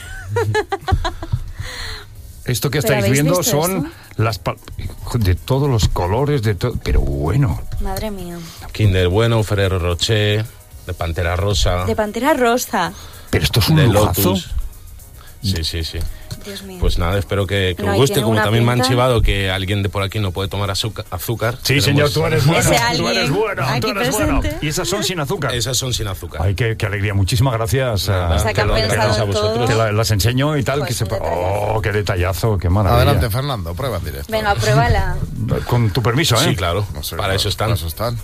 C: Esto que
D: ¿Pero
C: estáis
D: habéis
C: viendo
D: visto
C: son
D: esto?
C: las pal- de todos los colores, de todo. Pero bueno.
D: Madre mía.
Q: Kinder Bueno, Ferrero Rocher, de Pantera Rosa,
D: De Pantera Rosa.
C: Pero esto es un
Q: de
C: lujazo.
Q: Lotus. Sí, sí, sí.
D: Dios mío.
Q: Pues nada, espero que, que
D: No,
Q: os
D: y
Q: guste,
D: tiene
Q: como
D: una
Q: también me han
D: pinta.
Q: chivado que alguien de por aquí no puede tomar azúcar. azúcar.
C: Sí,
Q: Tenemos-
C: señor, tú eres bueno.
D: Ese
C: Tú
D: alguien
C: eres bueno, tú
D: aquí
C: eres bueno.
D: presente.
C: Y esas son sin azúcar.
Q: Esas son sin azúcar.
C: Ay, qué, qué alegría. Muchísimas gracias.
Q: Nada,
C: eh,
D: O sea, que
C: te
D: han
C: lo-
D: pensado
C: gracias a
D: en
C: vosotros.
D: todo.
C: Te la- las enseño y tal.
D: Pues
C: que se...
D: un detallazo.
C: Oh, qué detallazo, qué maravilla.
E: Adelante, Fernando, prueba en directo.
D: Venga, pruébala.
C: Con tu permiso, ¿eh?
Q: Sí, claro.
E: No sé,
Q: para eso están.
E: Para eso están.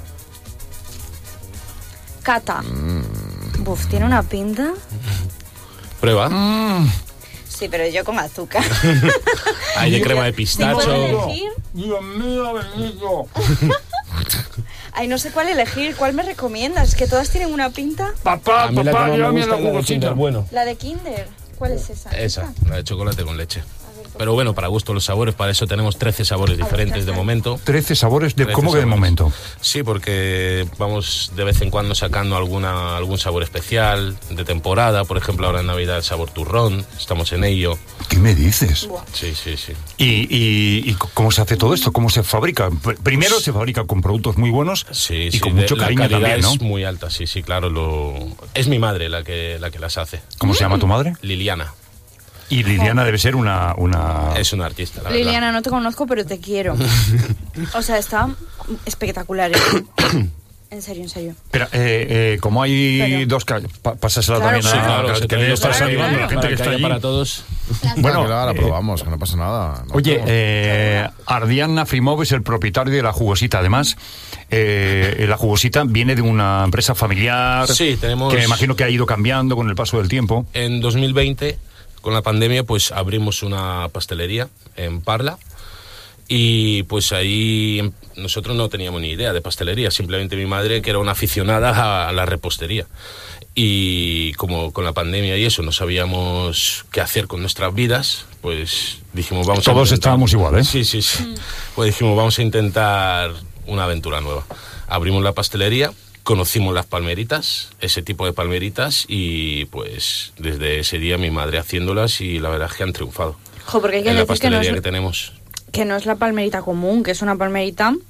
D: Cata.
C: Mm.
D: Buf, tiene una pinta.
Q: Prueba.
C: Mm.
D: Sí, pero yo con azúcar.
Q: Hay de crema de
D: ¿Puedo
Q: pistacho.
D: elegir?
C: Dios mío, bendito.
D: Ay, no sé cuál elegir. ¿Cuál me recomiendas? Es que todas tienen una pinta.
C: Papá,
Q: A mí la que
C: papá,
Q: más me
C: llévame
Q: gusta
C: la
Q: es la de
C: jugosita.
Q: Kinder Bueno.
D: La de Kinder. ¿Cuál es esa?
Q: Esa, la de chocolate con leche. Pero bueno, para gusto los sabores, para eso tenemos trece sabores diferentes de momento.
C: trece sabores de...
Q: trece
C: ¿Cómo que de
Q: sabores.
C: momento?
Q: Sí, porque vamos de vez en cuando sacando alguna algún sabor especial de temporada. Por ejemplo, ahora en Navidad el sabor turrón, estamos en ello.
C: ¿Qué me dices?
Q: Sí, sí, sí.
C: ¿Y, y, y cómo se hace todo esto? ¿Cómo se fabrica? Pr- Primero se fabrica con productos muy buenos
Q: Sí,
C: y
Q: sí,
C: con
Q: de-
C: mucho
Q: la
C: cariño
Q: calidad
C: también, ¿no?
Q: es muy alta, sí, sí, claro. Lo... Es mi madre la que, la que las hace.
C: ¿Cómo se llama tu madre?
Q: Liliana.
C: Y Liliana debe ser una... una...
Q: Es una artista, la verdad.
D: Liliana, no te conozco, pero te quiero. O sea, está espectacular. En serio, en serio.
C: Espera, eh, eh, como hay
D: Pero-
C: dos... ca- pa- pásasela
D: Claro,
C: también a...
D: claro.
Q: Claro,
C: que
Q: se
C: debe
Q: te-
C: estar
Q: claro,
C: salivando
Q: claro,
C: la gente
Q: para
C: que está
Q: haya
C: allí.
Q: para todos.
C: Bueno,
E: Bueno, la
C: eh,
E: probamos, que no pasa nada. No
C: Oye,
E: tenemos-
C: eh, Ardian Afrimov es el propietario de La Jugosita. Además, eh, La Jugosita viene de una empresa familiar
Q: Sí, tenemos-
C: que me imagino que ha ido cambiando con el paso del tiempo.
Q: En dos mil veinte, con la pandemia, pues abrimos una pastelería en Parla. Y pues ahí em, nosotros no teníamos ni idea de pastelería, simplemente mi madre, que era una aficionada a, a la repostería. Y como con la pandemia y eso no sabíamos qué hacer con nuestras vidas, pues dijimos vamos a
C: Todos
Q: intentar-
C: estábamos igual, ¿eh?
Q: Sí, sí, sí. Pues dijimos vamos a intentar una aventura nueva. Abrimos la pastelería, conocimos las palmeritas, ese tipo de palmeritas, y pues desde ese día mi madre haciéndolas y la verdad es que han triunfado.
D: Jo, porque hay que
Q: en la
D: decir que no,
Q: pastelería
D: es,
Q: que tenemos.
D: que no es la palmerita común, que es una palmerita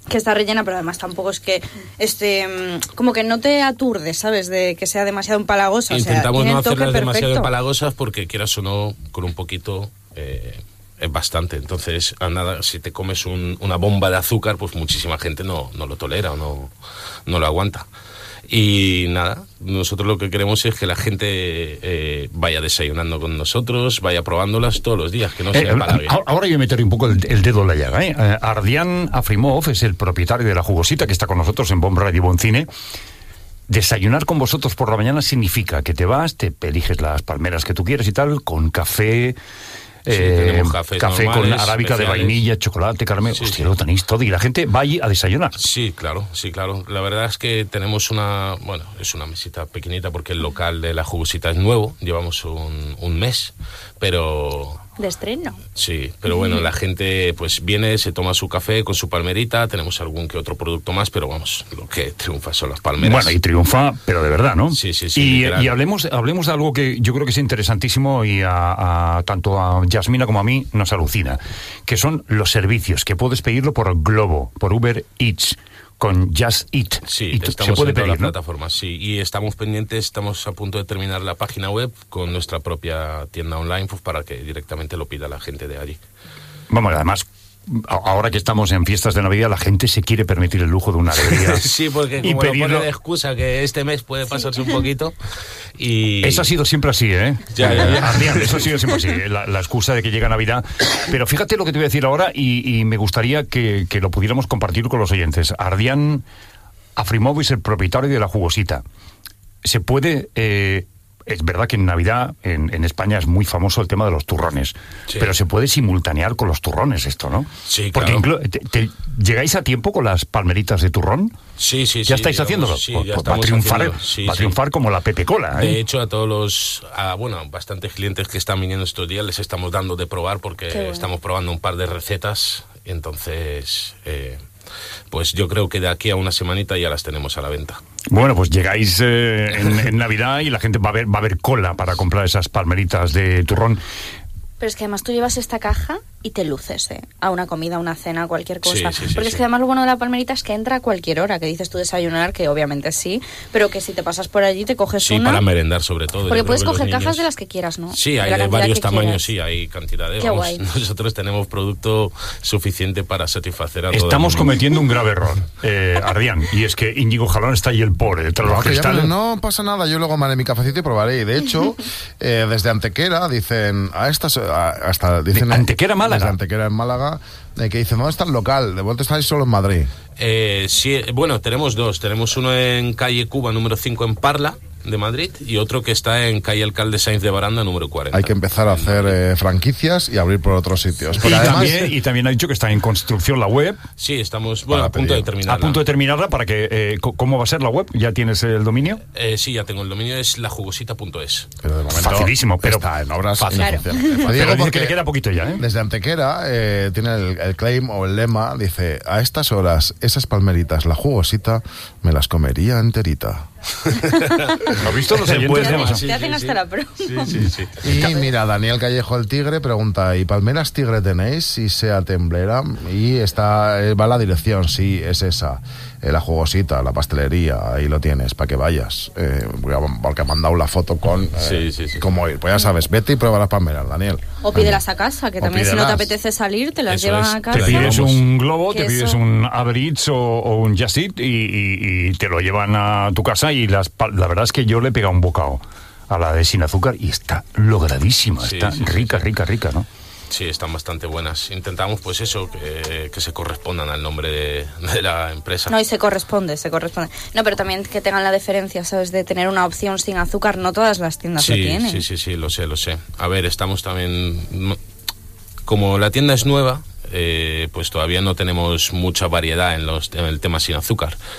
D: que está rellena, pero además tampoco es que este como que no te aturde, ¿sabes? De que sea demasiado empalagosa.
Q: Intentamos
D: o sea,
Q: no hacerlas
D: perfecto.
Q: demasiado empalagosas porque quieras o no, con un poquito eh, es bastante. Entonces, a nada, si te comes un, una bomba de azúcar, pues muchísima gente no, no lo tolera o no, no lo aguanta. Y nada, nosotros lo que queremos es que la gente eh, vaya desayunando con nosotros, vaya probándolas todos los días, que no se
C: Eh,
Q: empalague.
C: ahora yo meteré un poco el, el dedo en la llaga. ¿eh? Eh, Ardian Afrimov es el propietario de La Jugosita, que está con nosotros en Bon Radio Bon Cine. Desayunar con vosotros por la mañana significa que te vas, te eliges las palmeras que tú quieres y tal, con café...
Q: Sí,
C: eh,
Q: tenemos cafés
C: café con
Q: normales,
C: arábica de
Q: especiales.
C: vainilla, chocolate, caramelo.
Q: Sí,
C: Hostia,
Q: sí.
C: lo tenéis todo y la gente va allí a desayunar.
Q: Sí, claro, sí, claro. La verdad es que tenemos una, bueno, es una mesita pequeñita porque el local de La Jugosita es nuevo, llevamos un, un mes, pero...
D: De estreno.
Q: Sí, pero bueno, la gente pues viene, se toma su café con su palmerita, tenemos algún que otro producto más, pero vamos, lo que triunfa son las palmeras.
C: Bueno, y triunfa, pero de verdad, ¿no?
Q: Sí, sí, sí.
C: Y,
Q: literal.
C: y hablemos, hablemos de algo que yo creo que es interesantísimo y a, a tanto a Yasmina como a mí nos alucina, que son los servicios, que puedes pedirlo por Globo, por Uber Eats, con Just Eat.
Q: Sí,
C: y tú-
Q: estamos
C: se puede
Q: en todas
C: pedir,
Q: las
C: ¿no?
Q: plataformas, sí. Y estamos pendientes, estamos a punto de terminar la página web con nuestra propia tienda online, pues para que directamente lo pida la gente de allí.
C: Vamos, además, a- ahora que estamos en fiestas de Navidad, la gente se quiere permitir el lujo de una alegría.
Q: Sí, porque
C: y
Q: como lo
C: pedirlo-
Q: pone de excusa que este mes puede pasarse un poquito y...
C: Eso ha sido siempre así, ¿eh?
Q: Ya, ya, ya.
C: Adrián, eso ha sido siempre así, ¿eh? la, la excusa de que llega Navidad. Pero fíjate lo que te voy a decir ahora y, y me gustaría que, que lo pudiéramos compartir con los oyentes. Ardian Afrimov es el propietario de La Jugosita. Se puede... eh, es verdad que en Navidad en, en España es muy famoso el tema de los turrones,
Q: Sí.
C: pero se puede simultanear con los turrones esto, ¿no?
Q: Sí,
C: Porque
Q: claro.
C: inclu- te- te- ¿llegáis a tiempo con las palmeritas de turrón?
Q: Sí, sí, sí.
C: ¿Ya estáis
Q: digamos,
C: haciéndolo?
Q: sí,
C: Pues-
Q: ya
C: pues va a
Q: estamos
C: triunfar,
Q: haciéndolo, sí,
C: va a
Q: sí.
C: triunfar como la Pepe Cola, ¿eh?
Q: De hecho, a todos los, a, bueno, bastantes clientes que están viniendo estos días les estamos dando de probar porque
D: Qué bueno.
Q: estamos probando un par de recetas y entonces, eh, pues yo creo que de aquí a una semanita ya las tenemos a la venta.
C: Bueno, pues llegáis eh, en, en Navidad y la gente va a ver va a haber cola para comprar esas palmeritas de turrón.
D: Pero es que además tú llevas esta caja y te luces, ¿eh? A una comida, a una cena, cualquier cosa.
Q: Sí, sí, sí,
D: Porque es
Q: sí.
D: que además lo bueno de la palmerita es que entra a cualquier hora, que dices tú desayunar, que obviamente sí, pero que si te pasas por allí te coges
Q: Sí,
D: una...
Q: para merendar sobre todo.
D: Porque
Q: yo
D: puedes
Q: creo que
D: coger
Q: los
D: cajas
Q: niños-
D: de las que quieras, ¿no?
Q: Sí, hay
D: la
Q: de
D: cantidad
Q: varios
D: que
Q: tamaños,
D: quieras.
Q: sí, hay cantidad de...
D: Qué
Q: vamos,
D: guay.
Q: nosotros tenemos producto suficiente para satisfacer a todo el
C: Estamos
Q: mundo.
C: cometiendo un grave error, eh, Ardian, y es que Íñigo Jalón está ahí el pobre, detrás de
E: No,
C: los
E: que ya
C: cristales.
E: me- no pasa nada, yo luego me haré mi cafecito y probaré. Y de hecho, eh, desde Antequera dicen, a estas, a- hasta dicen...
C: ¿De Antequera, Málaga?
E: Desde Antequera en Málaga, eh, que dicen, ¿dónde está el local? De vuelta estáis solo en Madrid.
Q: Eh, sí, bueno, tenemos dos. Tenemos uno en calle Cuba, número cinco, en Parla, de Madrid, y otro que está en calle Alcalde Sainz de Baranda, número cuarenta.
E: Hay que empezar a hacer eh, franquicias y abrir por otros sitios.
C: Y
E: Porque además,
C: también, y también ha dicho que está en construcción la web.
Q: Sí, estamos bueno,
E: Para
Q: a punto de
E: pedir.
Q: terminar.
C: A punto de terminarla para que... eh, co- ¿Cómo va a ser la web? ¿Ya tienes el dominio?
Q: Eh, sí, ya tengo el dominio, es lajugosita punto es.
E: pero de momento
C: Facilísimo, pero...
E: está en obras.
C: Fácil.
E: y no
D: Claro.
E: funciona. Te
C: Pero
E: digo
C: dice
E: porque
C: que le queda poquito ya, ¿eh?
E: desde Antequera eh, tiene el, el claim o el lema, dice, a estas horas, esas palmeritas, la jugosita, me las comería enterita.
C: ¿Lo has visto los
Q: Buen
C: oyentes?
Q: tema,
C: de-
Q: sí,
D: Te hacen
Q: sí,
D: hasta
Q: sí.
D: la broma.
Q: Sí, sí, sí.
E: Y mira, Daniel Callejo el Tigre pregunta, ¿y palmeras tigre tenéis? Y sea temblera. Y está, eh, va la dirección, sí, es esa. Eh, la jugosita, la pastelería, ahí lo tienes, para que vayas. Eh, porque ha mandado la foto con eh,
Q: Sí, sí, sí.
E: cómo ir. Pues ya sabes, vete y prueba las palmeras, Daniel.
D: O pídelas a casa, que
E: O
D: también si no te
E: pídelas.
D: apetece salir, te las
Q: Eso
D: llevan
Q: es,
D: a
Q: te
D: casa.
C: Te pides
Q: Vamos.
C: un globo,
D: Que
C: te pides
D: eso-
C: un Uber Eats o, o un Just Eat y, y- y te lo llevan a tu casa y las, pa- la verdad es que yo le he pegado un bocado a la de sin azúcar y está logradísima,
Q: Sí,
C: está
Q: sí, sí,
C: rica, rica, rica, ¿no?
Q: Sí, están bastante buenas. Intentamos, pues eso, que, que se correspondan al nombre de, de la empresa.
D: No, y se corresponde, se corresponde. No, pero también que tengan la deferencia, ¿sabes? De tener una opción sin azúcar. No todas las tiendas lo
Q: Sí,
D: tienen.
Q: sí, sí, sí, lo sé, lo sé. A ver, estamos también... no- Como la tienda es nueva, eh, pues todavía no tenemos mucha variedad en, los, en el tema sin azúcar.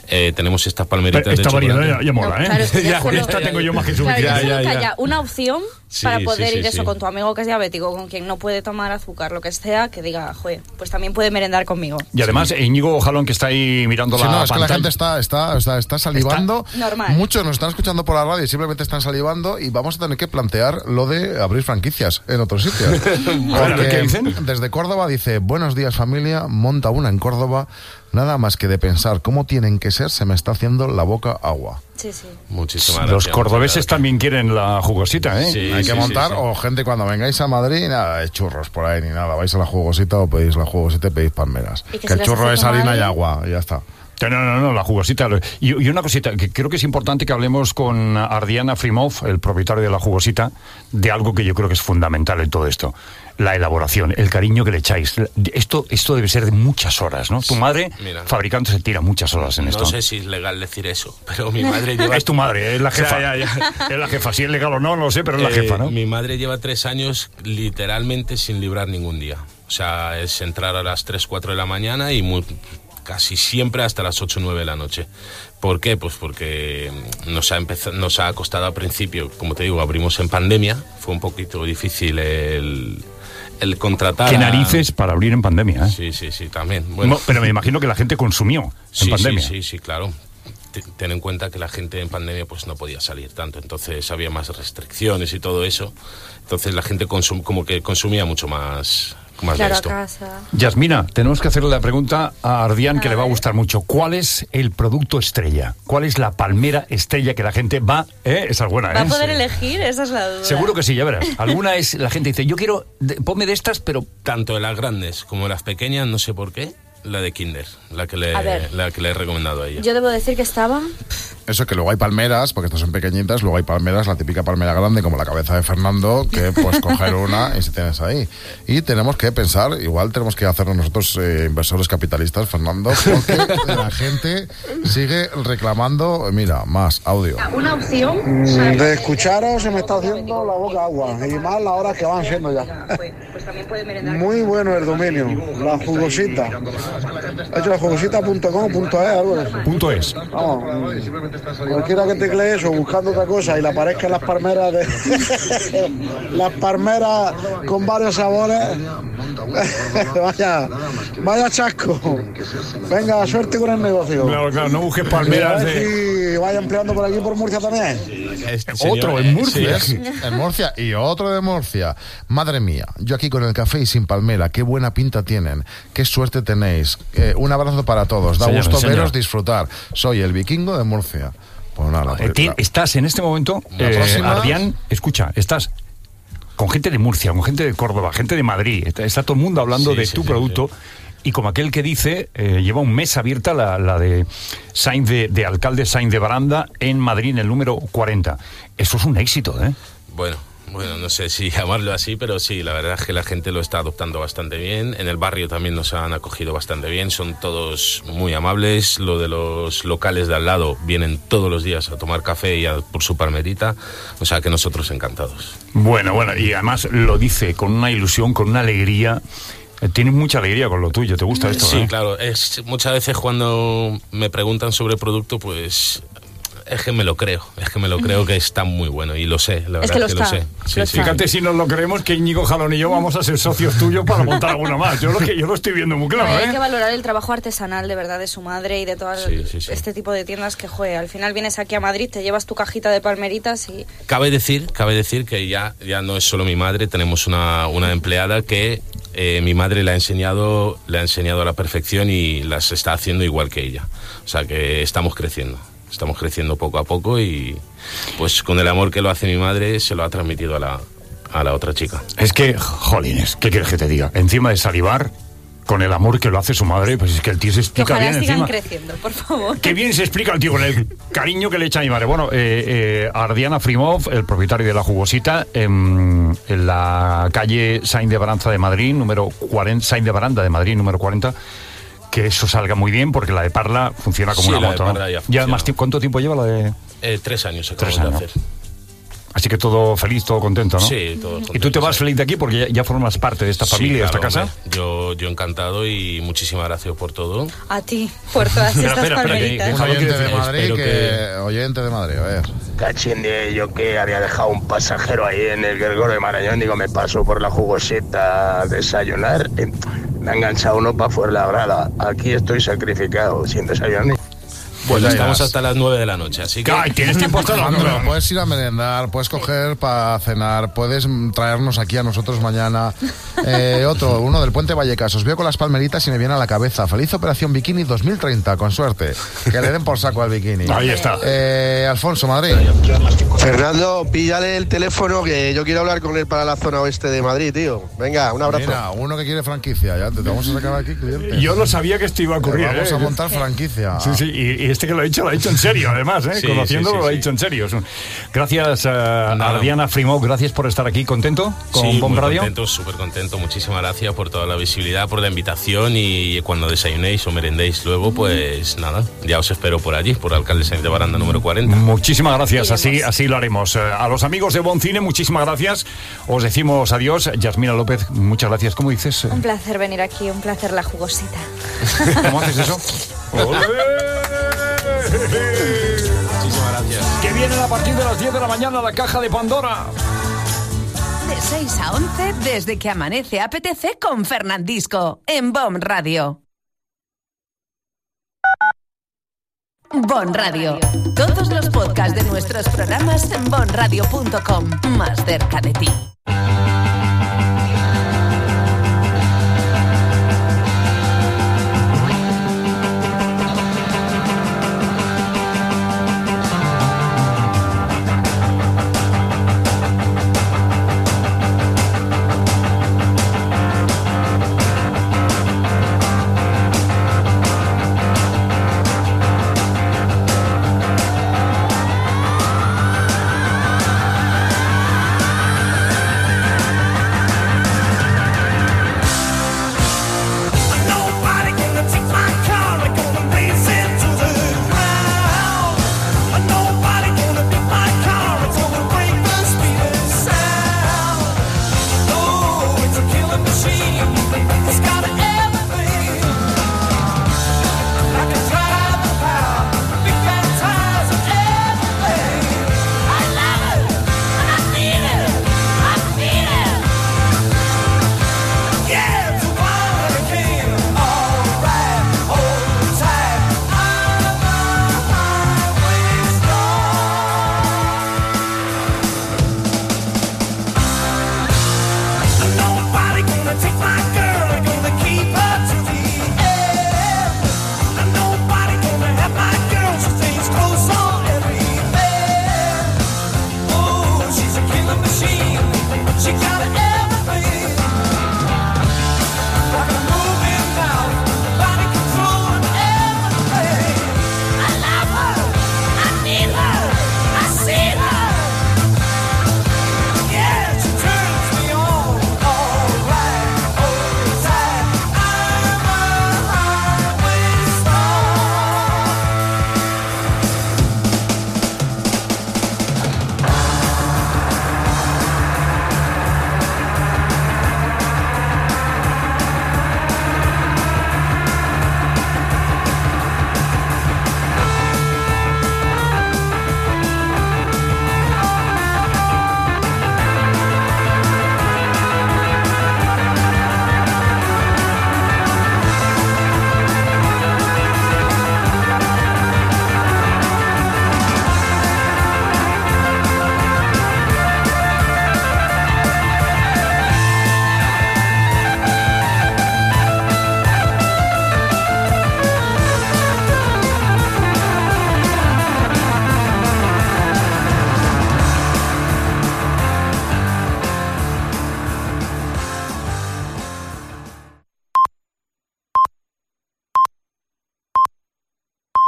Q: eh, tenemos estas palmeritas
C: Pero
Q: de
C: esta
Q: chocolate.
C: variedad ya, ya mola,
D: No,
C: ¿eh?
D: claro, es que ya
C: ya,
D: solo-
C: esta tengo yo más que suficiente.
D: Claro,
Q: Ya,
D: ya,
Q: ya,
D: ya,
Q: ya.
D: una opción
Q: Sí,
D: para
Q: sí,
D: poder
Q: sí,
D: ir eso
Q: sí.
D: con tu amigo que es diabético, con quien no puede tomar azúcar, lo que sea, que diga, joder, pues también puede merendar conmigo.
C: Y además, Íñigo Jalón, que está ahí mirando
E: Sí,
C: la
E: no, es que la
C: pantalla.
E: gente está, está, está, está salivando.
D: Está normal.
E: Muchos nos están escuchando por la radio y simplemente están salivando y vamos a tener que plantear lo de abrir franquicias en otros sitios.
C: A ver, a ver, ¿qué dicen?
E: Desde Córdoba dice, buenos días familia, monta una en Córdoba, nada más que de pensar cómo tienen que ser, se me está haciendo la boca agua.
D: Sí, sí.
Q: Muchísimas
C: Los
Q: gracias.
C: cordobeses también quieren la jugosita, ¿eh?
Q: Sí,
E: Hay que
Q: sí,
E: montar,
Q: sí, sí.
E: o gente cuando vengáis a Madrid, nada de churros por ahí ni nada, vais a la jugosita o pedís la jugosita y pedís palmeras.
D: ¿Y que
E: Que
D: se
E: el
D: las
E: churro
D: hace
E: es
D: tu
E: harina
D: madre?
E: y agua, y ya está.
C: No, no, no, la jugosita. Y, y una cosita, que creo que es importante que hablemos con Ardian Afrimov, el propietario de la jugosita, de algo que yo creo que es fundamental en todo esto. La elaboración, el cariño que le echáis. Esto, esto debe ser de muchas horas, ¿no? Tu madre,
Q: Mira.
C: fabricante, se tira muchas horas en esto.
Q: No sé si es legal decir eso, pero mi madre lleva...
C: Es tu madre, es la jefa.
Q: Ya, ya, ya.
C: Es la jefa. Si es legal o no, no lo sé, pero es la
Q: Eh,
C: jefa, ¿no?
Q: Mi madre lleva tres años literalmente sin librar ningún día. O sea, es entrar a las tres, cuatro de la mañana y muy, casi siempre hasta las ocho, nueve de la noche. ¿Por qué? Pues porque nos ha, empezado, nos ha costado al principio, como te digo, abrimos en pandemia, fue un poquito difícil el, el contratar...
C: Qué
Q: a-
C: narices para abrir en pandemia, ¿eh?
Q: Sí, sí, sí, también. Bueno,
C: No, pero me imagino que la gente consumió en
Q: sí,
C: pandemia.
Q: Sí, sí, sí, claro. T- Ten en cuenta que la gente en pandemia pues no podía salir tanto, entonces había más restricciones y todo eso. Entonces la gente consum como que consumía mucho más, más
D: Claro,
Q: de
D: a
Q: esto.
D: casa.
C: Yasmina, tenemos que hacerle la pregunta a Ardian, que le va a gustar mucho. ¿Cuál es el producto estrella? ¿Cuál es la palmera estrella que la gente va... ¿Eh? Esa es buena,
D: ¿Va a
C: ¿eh?
D: poder elegir? Esa es la duda.
C: Seguro que sí, ya verás. Alguna es... La gente dice, yo quiero... de- ponme de estas, pero...
Q: Tanto de las grandes como de las pequeñas, no sé por qué, la de Kinder, la que le,
D: A ver.
Q: la que le he recomendado a ella.
D: Yo debo decir que estaba...
E: Eso que luego hay palmeras, porque estas son pequeñitas, luego hay palmeras, la típica palmera grande como la cabeza de Fernando, que pues coger una y si tienes ahí. Y tenemos que pensar, igual tenemos que hacernos nosotros eh, inversores capitalistas, Fernando, porque la gente sigue reclamando, mira, más audio.
D: Una opción...
R: De escucharos se me está haciendo la boca agua, y más las horas que van siendo ya.
D: Pues también puede merendar.
R: Muy bueno el dominio, la jugosita. He hecho la jugosita punto com punto es, algo de eso.
C: Punto es.
R: Vamos, cualquiera que teclee eso buscando otra cosa y le aparezcan las palmeras de las palmeras con varios sabores. vaya, vaya chasco. Venga, suerte con el negocio.
C: Claro, claro, no busques palmeras
R: Y a ver
C: de...
R: si vaya empleando por aquí por Murcia también.
Q: Este
C: Otro
Q: señor,
C: en
Q: eh,
C: Murcia.
Q: sí,
E: En Murcia y otro de Murcia. Madre mía, yo aquí con el café y sin palmera, qué buena pinta tienen, qué suerte tenéis. Eh, un abrazo para todos, da
C: Señor,
E: gusto
C: señor.
E: veros disfrutar. Soy el vikingo de Murcia. Pues nada,
C: Eh, ti- estás en este momento,
E: La
C: eh,
E: próxima-
C: Ardian, escucha, estás con gente de Murcia, con gente de Córdoba, gente de Madrid. Está, está todo el mundo hablando
Q: Sí,
C: de
Q: sí,
C: tu
Q: sí,
C: producto. Y como aquel que dice, eh, lleva un mes abierta la, la de Sainz de, de Alcalde Sainz de Baranda en Madrid, en el número cuarenta. Eso es un éxito, ¿eh?
Q: Bueno, bueno, no sé si llamarlo así, pero sí, la verdad es que la gente lo está adoptando bastante bien. En el barrio también nos han acogido bastante bien, son todos muy amables. Lo de los locales de al lado vienen todos los días a tomar café y a por su palmerita, o sea que nosotros encantados.
C: Bueno, bueno, y además lo dice con una ilusión, con una alegría. Eh, Tienes mucha alegría con lo tuyo, ¿te gusta esto?
Q: Sí,
C: eh?
Q: claro, es, muchas veces cuando me preguntan sobre el producto, pues es que me lo creo, es que me lo creo que está muy bueno y lo sé, la
D: Es
Q: verdad
D: que lo
Q: es que lo
D: está,
Q: sé. Sí,
D: lo
Q: sí.
D: está.
C: Fíjate si nos lo creemos que Íñigo Jalón y yo vamos a ser socios tuyos para montar alguna más. Yo lo que yo lo estoy viendo muy claro,
D: Hay que
C: ¿eh?
D: valorar el trabajo artesanal de verdad de su madre y de todas
Q: Sí, sí, sí.
D: este tipo de tiendas que juega. Al final vienes aquí a Madrid, te llevas tu cajita de palmeritas y
Q: Cabe decir, cabe decir que ya, ya no es solo mi madre, tenemos una, una empleada que eh, mi madre le ha enseñado, le ha enseñado a la perfección y las está haciendo igual que ella. O sea que estamos creciendo, estamos creciendo poco a poco y pues con el amor que lo hace mi madre se lo ha transmitido a la, a la otra chica.
C: Es que, jolines, ¿qué quieres que te diga? Encima de salivar, con el amor que lo hace su madre, pues es que el tío se
D: que
C: explica
D: ojalá
C: bien
D: sigan
C: encima.
D: creciendo, por favor.
C: Qué bien se explica el tío con el cariño que le echa a mi madre. Bueno, eh, eh, Ardian Afrimov, el propietario de La Jugosita, en, en la calle Sainz de Baranda de Madrid, número cuarenta, Sainz de Baranda de Madrid, número cuarenta. Que eso salga muy bien, porque la de Parla funciona como
Q: Sí,
C: una
Q: la de
C: moto, ¿no?
Q: Parla ya
C: Y
Q: funciona.
C: además, ¿cuánto tiempo lleva la de...?
Q: Eh, tres años
C: Tres
Q: acabamos
C: años.
Q: de hacer.
C: Así que todo feliz, todo contento, ¿no?
Q: Sí, todo contento.
C: ¿Y tú te vas feliz de aquí porque ya, ya formas parte de esta familia,
Q: sí,
C: de
Q: claro,
C: esta casa?
Q: Hombre. Yo, yo encantado y muchísimas gracias por todo.
D: A ti, por todas estas
C: espera, espera,
D: palmeritas.
E: Un oyente de Madrid que...
Q: que...
E: Oyente de Madrid, a ver.
P: Cachín de yo que había dejado un pasajero ahí en el Gregorio de Marañón. Digo, me paso por la jugoseta a desayunar. Me ha enganchado uno para fuera la grada. Aquí estoy sacrificado, sin desayunar.
Q: Pues ya estamos hasta las nueve de la noche, así que...
C: ¡Ay, tienes tiempo hasta las nueve!
E: Puedes ir a merendar, puedes coger para cenar, puedes traernos aquí a nosotros mañana. Eh, otro, uno del Puente Vallecas. Os veo con las palmeritas y me viene a la cabeza. Feliz Operación Bikini dos mil treinta, con suerte. Que le den por saco al bikini.
C: Ahí está.
E: Eh, Alfonso, Madrid.
N: Fernando, píllale el teléfono que yo quiero hablar con él para la zona oeste de Madrid, tío. Venga, un abrazo.
E: Mira, uno que quiere franquicia. Ya te, te vamos a sacar aquí clientes.
C: Yo lo sabía que esto iba a ocurrir.
E: Te vamos
C: ¿eh?
E: a montar franquicia.
C: Sí, sí, y, y este que lo ha dicho, lo ha dicho en serio, además, ¿eh?
Q: Sí,
C: Conociéndolo,
Q: sí, sí,
C: lo ha
Q: sí.
C: dicho en serio. Gracias uh, a Diana Frimó, gracias por estar aquí. ¿Contento con
Q: sí,
C: Bomb
Q: muy
C: Radio?
Q: contento, súper contento. Muchísimas gracias por toda la visibilidad, por la invitación y cuando desayunéis o merendéis luego, pues nada, ya os espero por allí, por Alcalde Sáenz de Baranda número cuarenta.
C: Muchísimas gracias, así, así lo haremos. Uh, a los amigos de Bon Cine, muchísimas gracias. Os decimos adiós. Yasmina López, muchas gracias. ¿Cómo dices?
D: Un placer venir aquí, un placer la jugosita.
C: ¿Cómo haces eso?
Q: Muchísimas gracias.
C: Que vienen a partir de las diez de la mañana la caja de Pandora.
A: De seis a once, desde que amanece apetece con Fernandisco, en Bon Radio. Bon Radio. Todos los podcasts de nuestros programas en bon radio punto com, más cerca de ti.